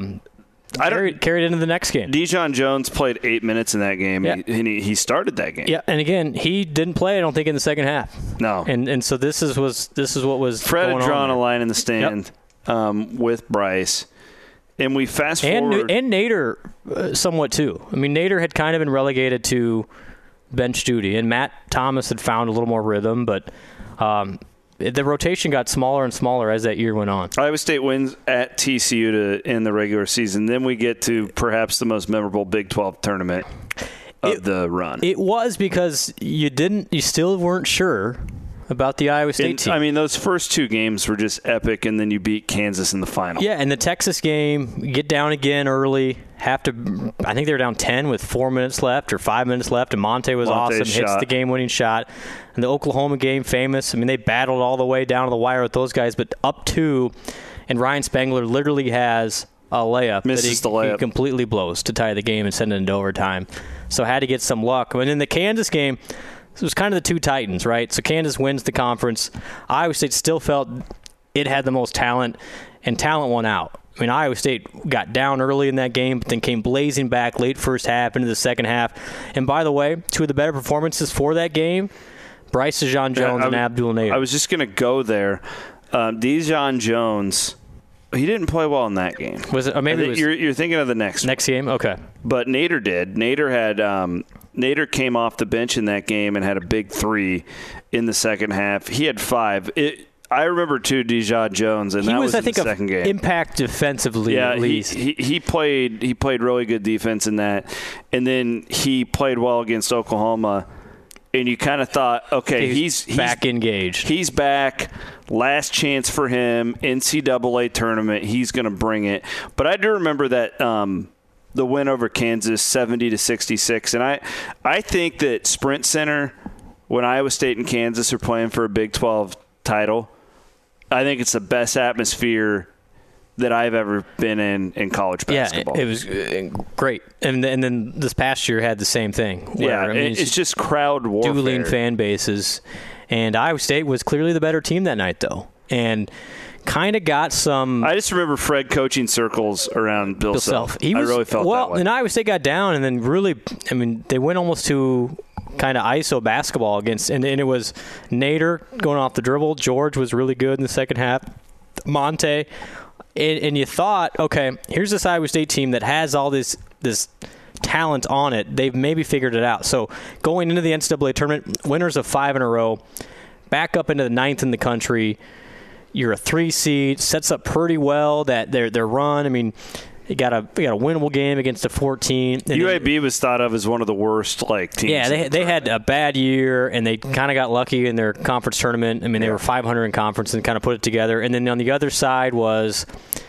carried into the next game. Dijon Jones played 8 minutes in that game. Yeah. He started that game. Yeah, and again, he didn't play, I don't think, in the second half. No. And so this is what was Fred going had drawn on a line in the stand with Bryce. And we fast forward. And Nader somewhat too. I mean, Nader had kind of been relegated to bench duty, and Matt Thomas had found a little more rhythm, but the rotation got smaller and smaller as that year went on. Iowa State wins at TCU to end the regular season. Then we get to perhaps the most memorable Big 12 tournament of the run. It was because you still weren't sure about the Iowa State team. I mean, those first 2 games were just epic, and then you beat Kansas in the final. Yeah, and the Texas game, get down again early. I think they were down 10 with 4 minutes left or 5 minutes left, and Monte was awesome, hits the game-winning shot. And the Oklahoma game, famous. I mean, they battled all the way down to the wire with those guys, but up 2, and Ryan Spangler literally has a layup he completely blows to tie the game and send it into overtime. So had to get some luck. And in the Kansas game, it was kind of the 2 Titans, right? So Kansas wins the conference. Iowa State still felt it had the most talent, and talent won out. I mean, Iowa State got down early in that game, but then came blazing back late first half into the second half. And by the way, 2 of the better performances for that game, Bryce Dijon Jones and Abdul Nader. I was just going to go there. Dijon Jones He didn't play well in that game. Was it? Or maybe it was you're thinking of the next game. Okay. But Nader did. Nader came off the bench in that game and had a big 3 in the second half. He had 5. I remember too, Dijon Jones, and that was in the second game. Impact defensively. Yeah, at least he played really good defense in that, and then he played well against Oklahoma. And you kind of thought, okay, he's back engaged. He's back. Last chance for him. NCAA tournament. He's going to bring it. But I do remember that the win over Kansas, 70-66, and I think that Sprint Center, when Iowa State and Kansas are playing for a Big 12 title, I think it's the best atmosphere that I've ever been in college basketball. Yeah, it was great. And then this past year had the same thing. It's just crowd warfare. Dueling fan bases. And Iowa State was clearly the better team that night, though. And kind of got some... I just remember Fred coaching circles around Bill Self. I really felt that way. Well, and Iowa State got down, and then really, they went almost to kind of ISO basketball against... And it was Nader going off the dribble. George was really good in the second half. Monte... And you thought, okay, here's this Iowa State team that has all this talent on it. They've maybe figured it out. So going into the NCAA tournament, winners of 5 in a row, back up into the 9th in the country. You're a 3 seed, sets up pretty well that their run. You got a winnable game against a 14. UAB was thought of as one of the worst teams. Yeah, they had a bad year, and they kind of got lucky in their conference tournament. They were 500 in conference and kind of put it together. And then on the other side was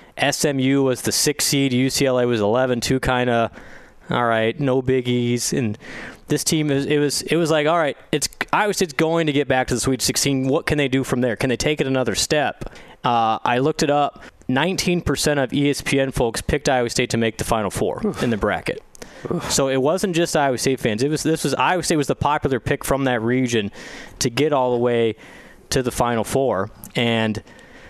SMU was the 6 seed, UCLA was 11, two kind of, all right, no biggies. And this team, it was like, all right, Iowa State's going to get back to the Sweet 16. What can they do from there? Can they take it another step? I looked it up. 19% of ESPN folks picked Iowa State to make the Final Four in the bracket. So it wasn't just Iowa State fans. Iowa State was the popular pick from that region to get all the way to the Final Four, and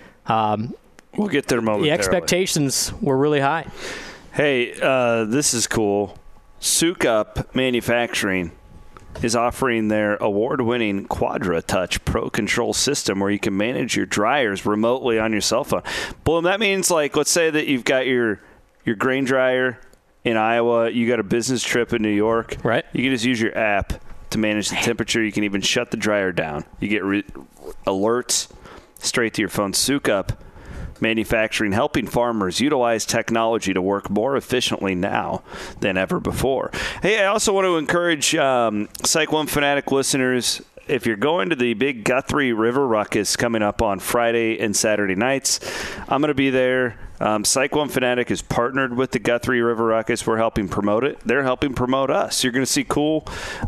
we'll get there momentarily. The expectations were really high. Hey, this is cool. Souk Up Manufacturing is offering their award-winning Quadra Touch Pro Control system where you can manage your dryers remotely on your cell phone. Bloom, that means, let's say that you've got your grain dryer in Iowa, you got a business trip in New York. Right. You can just use your app to manage the temperature. You can even shut the dryer down. You get alerts straight to your phone. Souk Up Manufacturing, helping farmers utilize technology to work more efficiently now than ever before. Hey, I also want to encourage Cyclone Fanatic listeners, if you're going to the big Guthrie River Ruckus coming up on Friday and Saturday nights, I'm going to be there. Cyclone Fanatic is partnered with the Guthrie River Ruckus. We're helping promote it. They're helping promote us. You're going to see cool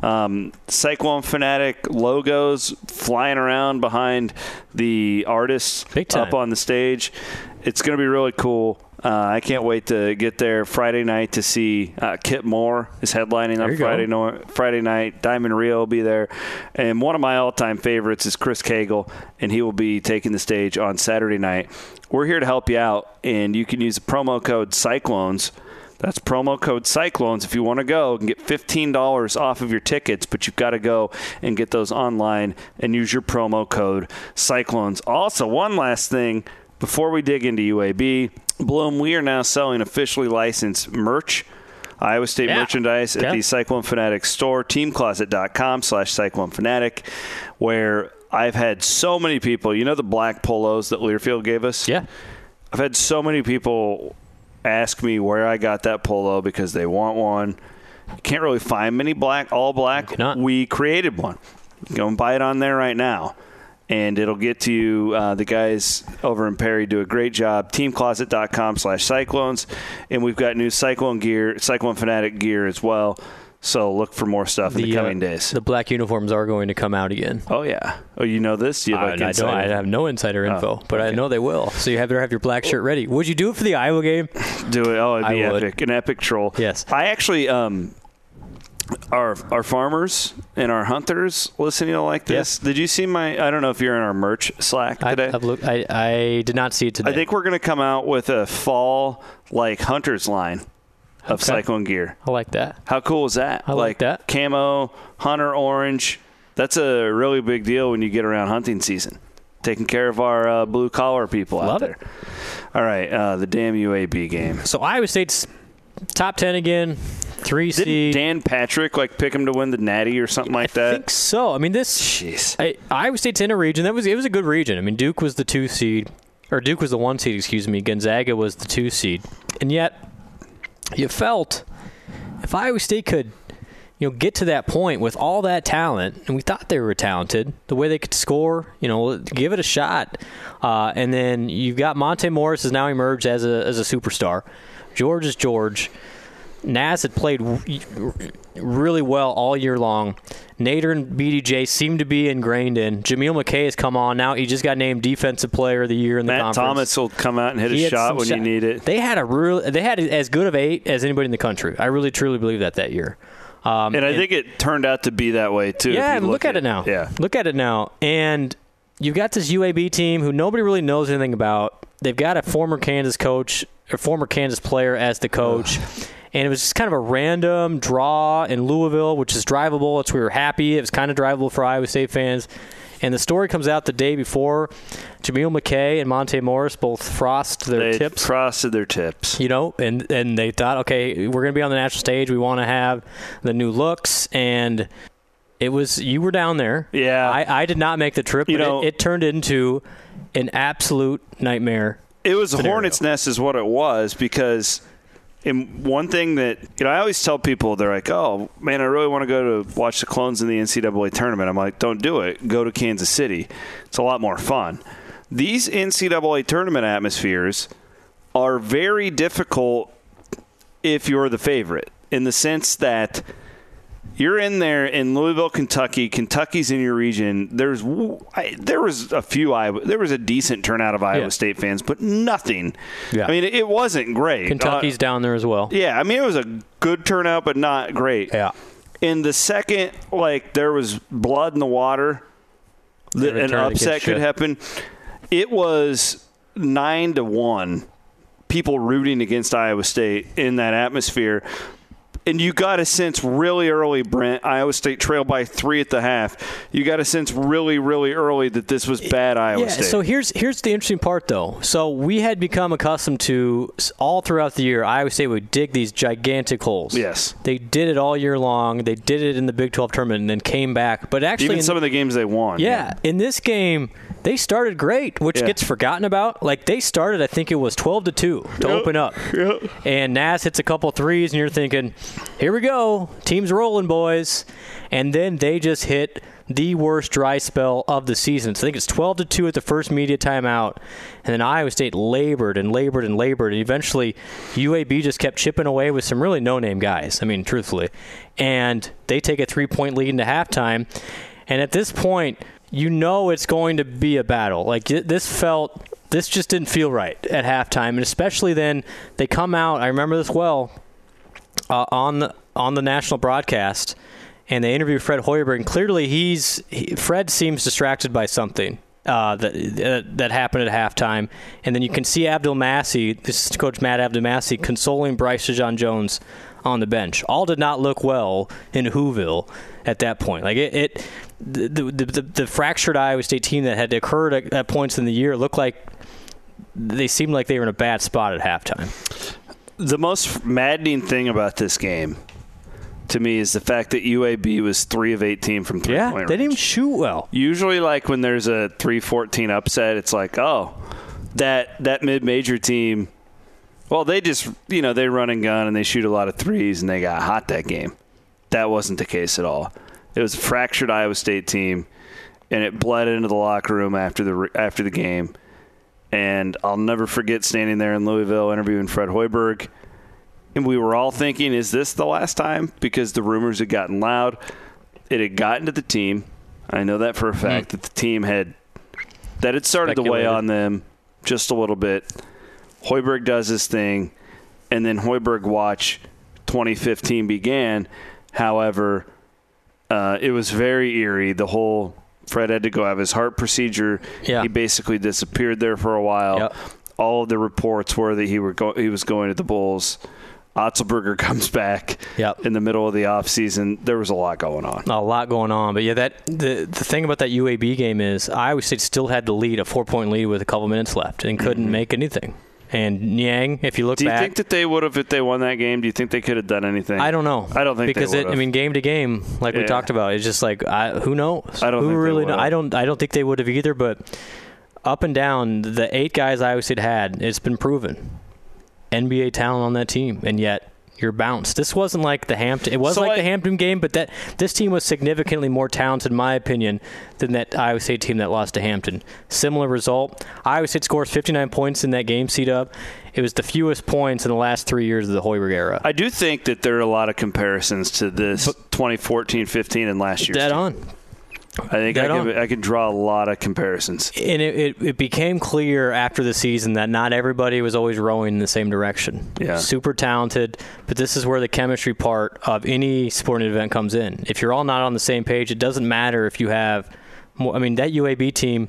Cyclone Fanatic logos flying around behind the artists up on the stage. It's going to be really cool. I can't wait to get there Friday night to see Kip Moore is headlining on Friday night. Diamond Rio will be there. And one of my all-time favorites is Chris Cagle, and he will be taking the stage on Saturday night. We're here to help you out, and you can use the promo code Cyclones. That's promo code Cyclones. If you want to go, you can get $15 off of your tickets, but you've got to go and get those online and use your promo code Cyclones. Also, one last thing before we dig into UAB, Bloom, we are now selling officially licensed merch, Iowa State merchandise at the Cyclone Fanatic store, teamcloset.com/Cyclone Fanatic, where I've had so many people, the black polos that Learfield gave us? Yeah. I've had so many people ask me where I got that polo because they want one. You can't really find many all black. We created one. Go and buy it on there right now. And it'll get to you. The guys over in Perry do a great job. Teamcloset.com/Cyclones. And we've got new Cyclone gear, Cyclone Fanatic gear as well. So look for more stuff in the coming days. The black uniforms are going to come out again. Oh, yeah. Oh, you know this? Do you I have no insider info, but I know they will. So you better have your black shirt ready. Would you do it for the Iowa game? Do it. Oh, it'd be epic. An epic troll. Yes. I actually, our farmers and our hunters listening to like this. Yeah. Did you see I don't know if you're in our merch Slack today. I did not see it today. I think we're going to come out with a fall hunters line of Cyclone gear. I like that. How cool is that? I like that. Camo, hunter orange. That's a really big deal when you get around hunting season. taking care of our blue-collar people Love out there. It. All right, the damn UAB game. So Iowa State's top 10 again, 3 seed. Didn't Dan Patrick pick him to win the Natty or something like that? I think so. I mean, Iowa State's in a region. It was a good region. I mean, Duke was the 2 seed. Or Duke was the 1 seed, excuse me. Gonzaga was the 2 seed. And yet, you felt if Iowa State could get to that point with all that talent, and we thought they were talented, the way they could score, give it a shot. And then you've got Monte Morris has now emerged as a superstar. George is George. Naz had played really well all year long. Nader and BDJ seem to be ingrained in. Jameel McKay has come on now. He just got named Defensive Player of the Year in the conference. Matt Thomas will come out and hit a shot when you need it. They had as good of 8 as anybody in the country. I really, truly believe that year. And I think it turned out to be that way, too. Yeah, look at it now. Yeah. Look at it now. And you've got this UAB team who nobody really knows anything about. They've got a former Kansas coach or former Kansas player as the coach. And it was just kind of a random draw in Louisville, which is drivable. We were happy. It was kind of drivable for Iowa State fans. And the story comes out the day before. Jameel McKay and Monte Morris both frosted their tips. And they thought, okay, we're going to be on the national stage. We want to have the new looks. And you were down there. Yeah. I did not make the trip, but it turned into an absolute nightmare. It was a hornet's nest is what it was, because and one thing that, I always tell people, they're like, oh, man, I really want to go to watch the Clones in the NCAA tournament. I'm like, don't do it. Go to Kansas City. It's a lot more fun. These NCAA tournament atmospheres are very difficult if you're the favorite, in the sense that you're in there in Louisville, Kentucky. Kentucky's in your region. There was a decent turnout of Iowa State fans, but nothing. Yeah. I mean, it wasn't great. Kentucky's down there as well. Yeah, I mean, it was a good turnout, but not great. Yeah. In the second, there was blood in the water, an upset could happen. It was 9-1. People rooting against Iowa State in that atmosphere. And you got a sense really early, Brent, Iowa State trailed by 3 at the half. You got a sense really, really early that this was bad Iowa State. So here's the interesting part, though. So we had become accustomed to, all throughout the year, Iowa State would dig these gigantic holes. Yes. They did it all year long. They did it in the Big 12 tournament and then came back. But actually, even some of the games they won. Yeah. In this game, they started great, which gets forgotten about. They started, I think it was 12-2 to open up. Yep. And Naz hits a couple threes, and you're thinking, here we go. Team's rolling, boys. And then they just hit the worst dry spell of the season. So I think it's 12-2 at the first media timeout. And then Iowa State labored. And eventually, UAB just kept chipping away with some really no-name guys. I mean, truthfully. And they take a 3-point lead into halftime. And at this point, it's going to be a battle. This just didn't feel right at halftime. And especially then, they come out, I remember this well, on the national broadcast, and they interview Fred Hoiberg, and clearly Fred seems distracted by something that happened at halftime. And then you can see Abdelmassih, this is Coach Matt Abdelmassih, consoling Bryce Dejean-Jones on the bench. All did not look well in Whoville at that point. The fractured Iowa State team that had occurred at points in the year looked like they seemed like they were in a bad spot at halftime. The most maddening thing about this game, to me, is the fact that UAB was 3 of 18 from 3-point range. They didn't even shoot well. Usually, when there's a 3-14 upset, it's like, oh, that mid-major team, well, they just, they run and gun and they shoot a lot of threes and they got hot that game. That wasn't the case at all. It was a fractured Iowa State team, and it bled into the locker room after the game. And I'll never forget standing there in Louisville interviewing Fred Hoiberg. And we were all thinking, is this the last time? Because the rumors had gotten loud. It had gotten to the team. I know that for a fact, that the team had started to weigh on them just a little bit. Hoiberg does his thing. And then Hoiberg watch 2015 began. However, it was very eerie. Fred had to go have his heart procedure. Yeah. He basically disappeared there for a while. Yep. All of the reports were that he was going to the Bulls. Otzelberger comes back in the middle of the offseason. There was a lot going on. A lot going on. But, yeah, the thing about that UAB game is Iowa State still had the lead, a 4-point lead with a couple minutes left, and couldn't make anything. And Niang, if you look back. Do you think that they would have, if they won that game, do you think they could have done anything? I don't know. I don't think because they would have. Because, game to game, like we talked about, it's just like, who knows? I don't think really they would have. I don't think they would have either, but up and down, the 8 guys Iowa State had, it's been proven. NBA talent on that team, and yet you're bounced. This wasn't like the Hampton. It was the Hampton game, but this team was significantly more talented, in my opinion, than that Iowa State team that lost to Hampton. Similar result. Iowa State scores 59 points in that game, C-Dub. It was the fewest points in the last 3 years of the Hoiberg era. I do think that there are a lot of comparisons to this 2014-15 and last year's dead team. On. I think I can draw a lot of comparisons. And it became clear after the season that not everybody was always rowing in the same direction. Yeah. Super talented, but this is where the chemistry part of any sporting event comes in. If you're all not on the same page, it doesn't matter if you have more. I mean, that UAB team,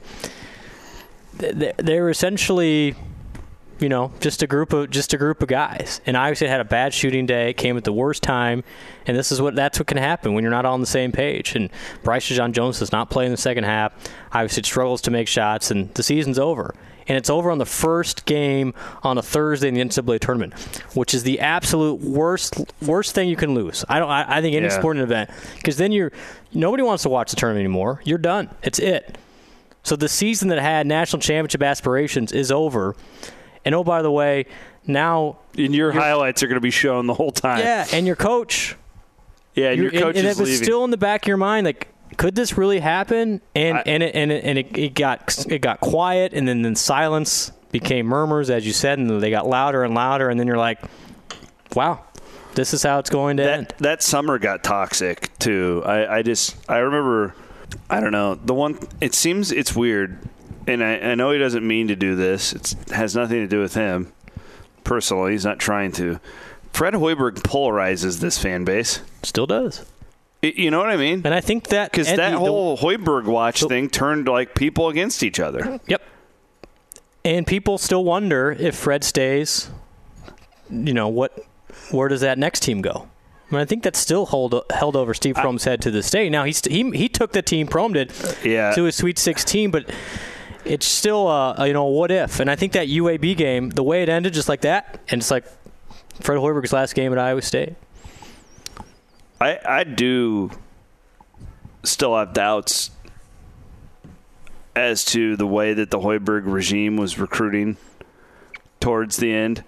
they're essentially, just a group of guys. And Iowa State had a bad shooting day. It came at the worst time, and that's what can happen when you're not on the same page. And Bryce John-Jones does not play in the second half. Iowa State struggles to make shots, and the season's over. And it's over on the first game on a Thursday in the NCAA tournament, which is the absolute worst thing you can lose. I think any sporting event, because then nobody wants to watch the tournament anymore. You're done. It's it. So the season that had national championship aspirations is over. And, oh, by the way, now your highlights are going to be shown the whole time. Yeah, and your coach. Yeah, and your coach is leaving. And it was still in the back of your mind, like, could this really happen? And it got quiet, and then silence became murmurs, as you said, and they got louder and louder, and then you're like, wow, this is how it's going to end. That summer got toxic too. I remember, I don't know, it seems it's weird. And I know he doesn't mean to do this. It has nothing to do with him personally. He's not trying to. Fred Hoiberg polarizes this fan base. Still does. You know what I mean? And I think that... Because that whole Hoiberg watch thing turned like people against each other. Yep. And people still wonder if Fred stays, where does that next team go? I mean, I think that's still held over Steve Prohm's head to this day. Now, he took the team, Prohm did, to a Sweet 16, but... It's still, what if? And I think that UAB game, the way it ended just like that, and it's like Fred Hoiberg's last game at Iowa State. I do still have doubts as to the way that the Hoiberg regime was recruiting towards the end.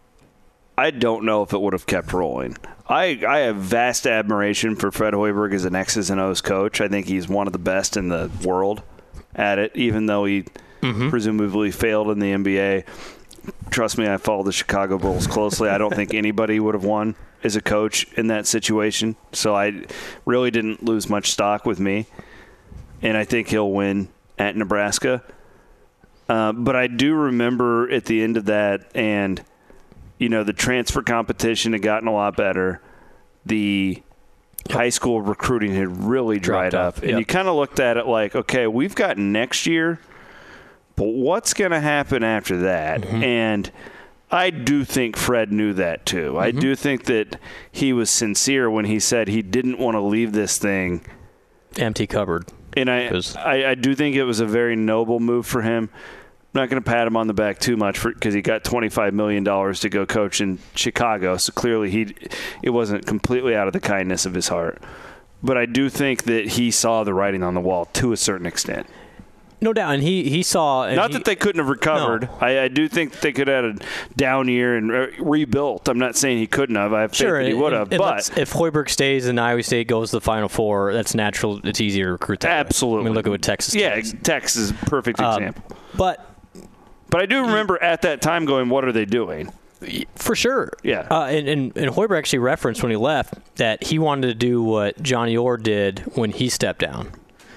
I don't know if it would have kept rolling. I have vast admiration for Fred Hoiberg as an X's and O's coach. I think he's one of the best in the world at it, even though he presumably failed in the NBA. Trust me, I follow the Chicago Bulls closely. I don't think anybody would have won as a coach in that situation. So I really didn't lose much stock with me. And I think he'll win at Nebraska. But I do remember at the end of that, and, the transfer competition had gotten a lot better. The high school recruiting had really dried up. And you kind of looked at it like, okay, we've got next year, but what's going to happen after that? And I do think Fred knew that too. I do think that he was sincere when he said he didn't want to leave this thing empty cupboard. And I do think it was a very noble move for him. I'm not going to pat him on the back too much because he got $25 million to go coach in Chicago. So clearly it wasn't completely out of the kindness of his heart. But I do think that he saw the writing on the wall to a certain extent. No doubt. And he saw... And not that they couldn't have recovered. No. I do think that they could have had a down year and rebuilt. I'm not saying he couldn't have. I have faith that he would have. But if Hoiberg stays and Iowa State goes to the Final Four, that's natural. It's easier to recruit that absolutely. I mean, look at what Texas did. Yeah, Texas is a perfect example. But I do remember at that time going, what are they doing? For sure. Yeah. And Hoiberg actually referenced when he left that he wanted to do what Johnny Orr did when he stepped down.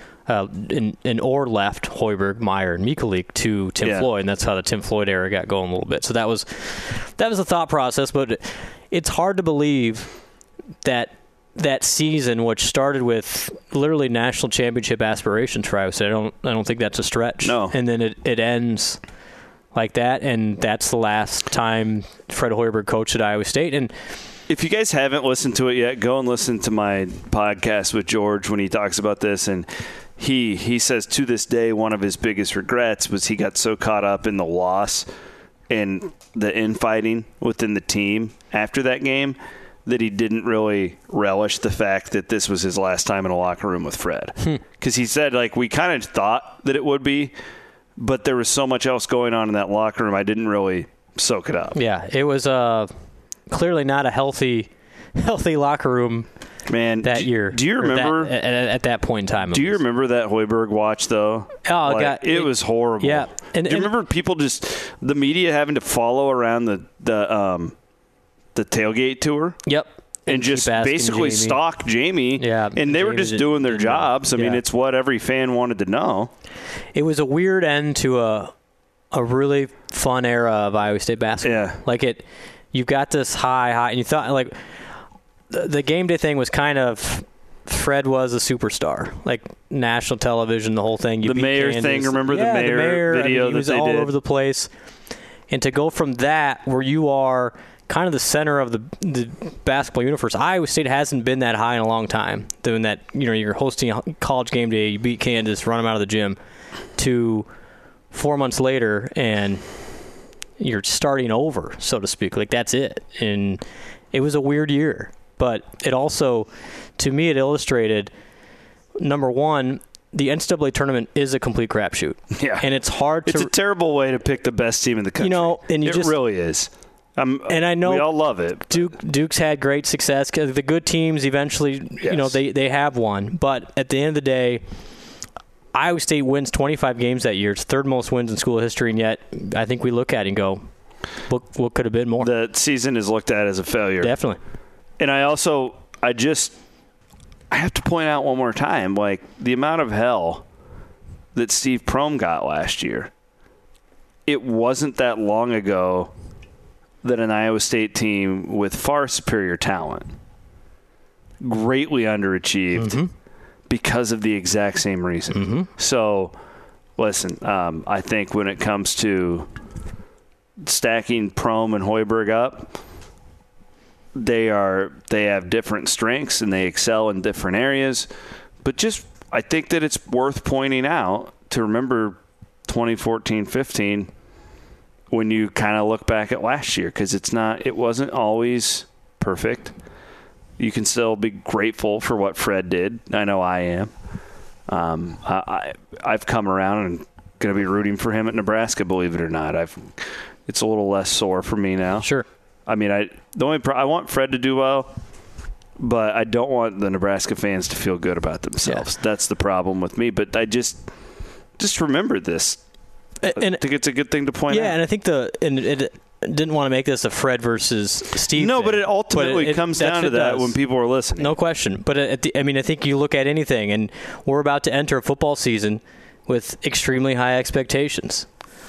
And Orr left Hoiberg, Meyer, and Mikulik to Tim Floyd, and that's how the Tim Floyd era got going a little bit. So that was the thought process, but it's hard to believe that season, which started with literally national championship aspirations for Iowa State, I don't think that's a stretch. No. And then it ends like that, and that's the last time Fred Hoiberg coached at Iowa State. And if you guys haven't listened to it yet, go and listen to my podcast with George when he talks about this. And he says to this day one of his biggest regrets was he got so caught up in the loss and the infighting within the team after that game that he didn't really relish the fact that this was his last time in a locker room with Fred. Because he said, like, we kind of thought that it would be, but there was so much else going on in that locker room, I didn't really soak it up. Yeah, it was clearly not a healthy locker room, man, that year. Do you remember at that point in time? Do you remember that Hoiberg watch though? Oh, like, it was horrible. Yeah, do you remember people the media having to follow around the tailgate tour? Yep. And just basically stalk Jamie. Yeah, and they were just doing their jobs. I mean, it's what every fan wanted to know. It was a weird end to a really fun era of Iowa State basketball. Yeah. Like you've got this high, and you thought, like, the game day thing was kind of, Fred was a superstar, like national television, the whole thing. The mayor Kansas. thing, remember the mayor video he was that they all did? over the place. And to go from that, where you are kind of the center of the basketball universe, Iowa State hasn't been that high in a long time. Doing that, you're hosting a college game day, you beat Kansas, run them out of the gym, to 4 months later, and you're starting over, so to speak. Like, that's it. And it was a weird year. But it also, to me, it illustrated, number one, the NCAA tournament is a complete crapshoot. Yeah. And it's hard to... It's a terrible way to pick the best team in the country. And it really is. And I know we all love it. Duke's had great success. Cause the good teams eventually, yes. They have won. But at the end of the day, Iowa State wins 25 games that year. It's third most wins in school history, and yet I think we look at it and go, what could have been more? The season is looked at as a failure. Definitely. And I have to point out one more time, like, the amount of hell that Steve Prohm got last year. It wasn't that long ago that an Iowa State team with far superior talent greatly underachieved because of the exact same reason. So, listen, I think when it comes to stacking Prohm and Hoiberg up, they have different strengths and they excel in different areas. But I think that it's worth pointing out to remember 2014-15 when you kind of look back at last year, because it wasn't always perfect. You can still be grateful for what Fred did. I know I am. I've come around and going to be rooting for him at Nebraska, believe it or not. It's a little less sore for me now. Sure. I mean, I want Fred to do well, but I don't want the Nebraska fans to feel good about themselves. Yeah. That's the problem with me. But I just remember this. And I think it's a good thing to point out. Yeah, and I think it didn't want to make this a Fred versus Steve thing, but it ultimately comes down to that when people are listening. No question. But I think you look at anything, and we're about to enter a football season with extremely high expectations.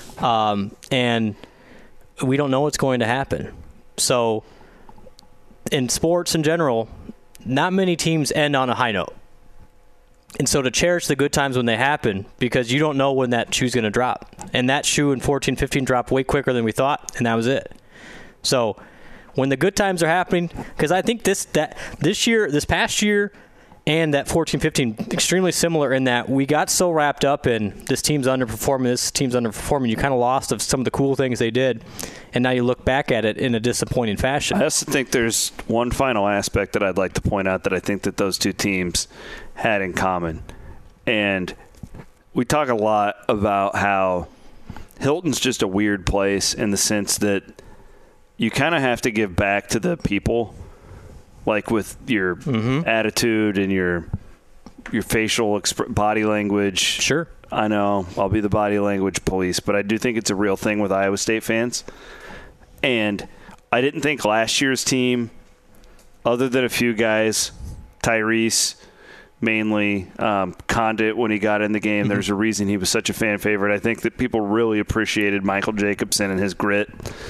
And we don't know what's going to happen. So, in sports in general, not many teams end on a high note. And so to cherish the good times when they happen, because you don't know when that shoe's going to drop. And that shoe in 14-15 dropped way quicker than we thought, and that was it. So when the good times are happening, because I think this past year, and that 14-15, extremely similar in that we got so wrapped up in this team's underperforming, you kind of lost of some of the cool things they did, and now you look back at it in a disappointing fashion. I also think there's one final aspect that I'd like to point out that I think that those two teams had in common. And we talk a lot about how Hilton's just a weird place in the sense that you kind of have to give back to the people, like with your attitude and your facial body language. Sure. I know I'll be the body language police, but I do think it's a real thing with Iowa State fans. And I didn't think last year's team, other than a few guys, Tyrese mainly, Condit when he got in the game, there's a reason he was such a fan favorite. I think that people really appreciated Michael Jacobson and his grit.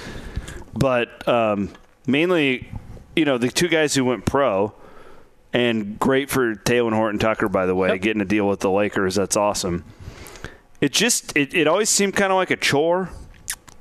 But mainly, the two guys who went pro, and great for Taylor Horton-Tucker, by the way, getting a deal with the Lakers. That's awesome. It always seemed kind of like a chore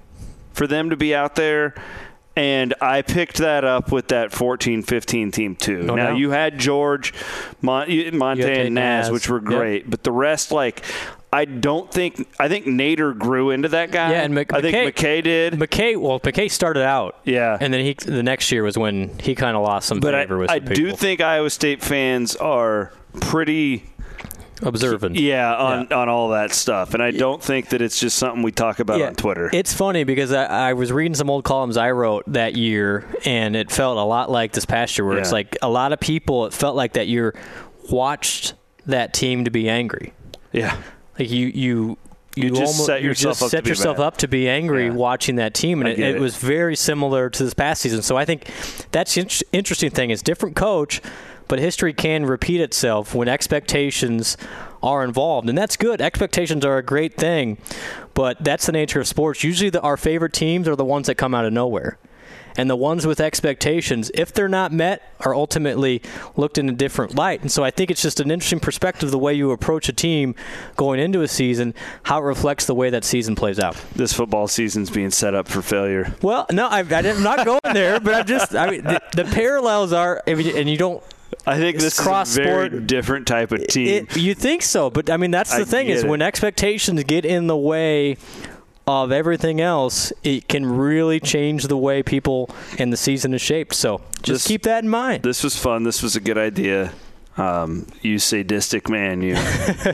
for them to be out there. And I picked that up with that 14-15 team, too. No now, doubt. you had George, Monte, and Naz, which were great. Yep. But the rest, I think Nader grew into that guy. Yeah, and I think McKay did. McKay started out. Yeah. And then the next year was when he kind of lost some favor with some people. I do think Iowa State fans are pretty observant. On all that stuff. And I don't think that it's just something we talk about on Twitter. It's funny because I was reading some old columns I wrote that year, and it felt a lot like this past year where it's like a lot of people, it felt like that year watched that team to be angry. Yeah. Like you just set yourself up to be angry watching that team, and it was very similar to this past season. So I think that's the interesting thing is different coach, but history can repeat itself when expectations are involved, and that's good. Expectations are a great thing, but that's the nature of sports. Usually our favorite teams are the ones that come out of nowhere. And the ones with expectations, if they're not met, are ultimately looked in a different light. And so I think it's just an interesting perspective, the way you approach a team going into a season, how it reflects the way that season plays out. This football season's being set up for failure. Well, no, I'm not going there, but the parallels are, and you don't. I think this is a very different type of team. You think so, but that's the thing is when expectations get in the way of everything else, it can really change the way people and the season is shaped. So just keep that in mind. This was fun. This was a good idea. You sadistic man, you.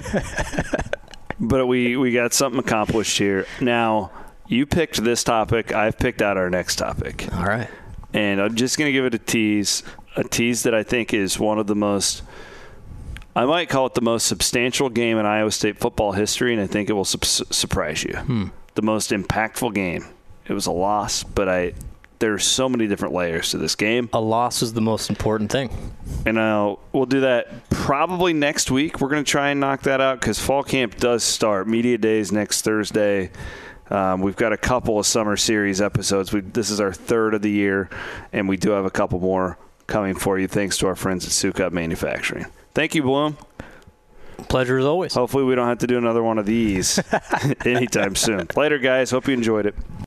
But we got something accomplished here. Now, you picked this topic. I've picked out our next topic. All right. And I'm just going to give it a tease that I think is one of the most, I might call it the most substantial game in Iowa State football history, and I think it will surprise you. The most impactful game. It was a loss, but there's so many different layers to this game. A loss is the most important thing. And we'll do that probably next week. We're going to try and knock that out because fall camp does start. Media Days next Thursday. We've got a couple of summer series episodes. This is our third of the year, and we do have a couple more coming for you thanks to our friends at Suit Up Manufacturing. Thank you, Bloom. Pleasure as always. Hopefully we don't have to do another one of these anytime soon. Later, guys. Hope you enjoyed it.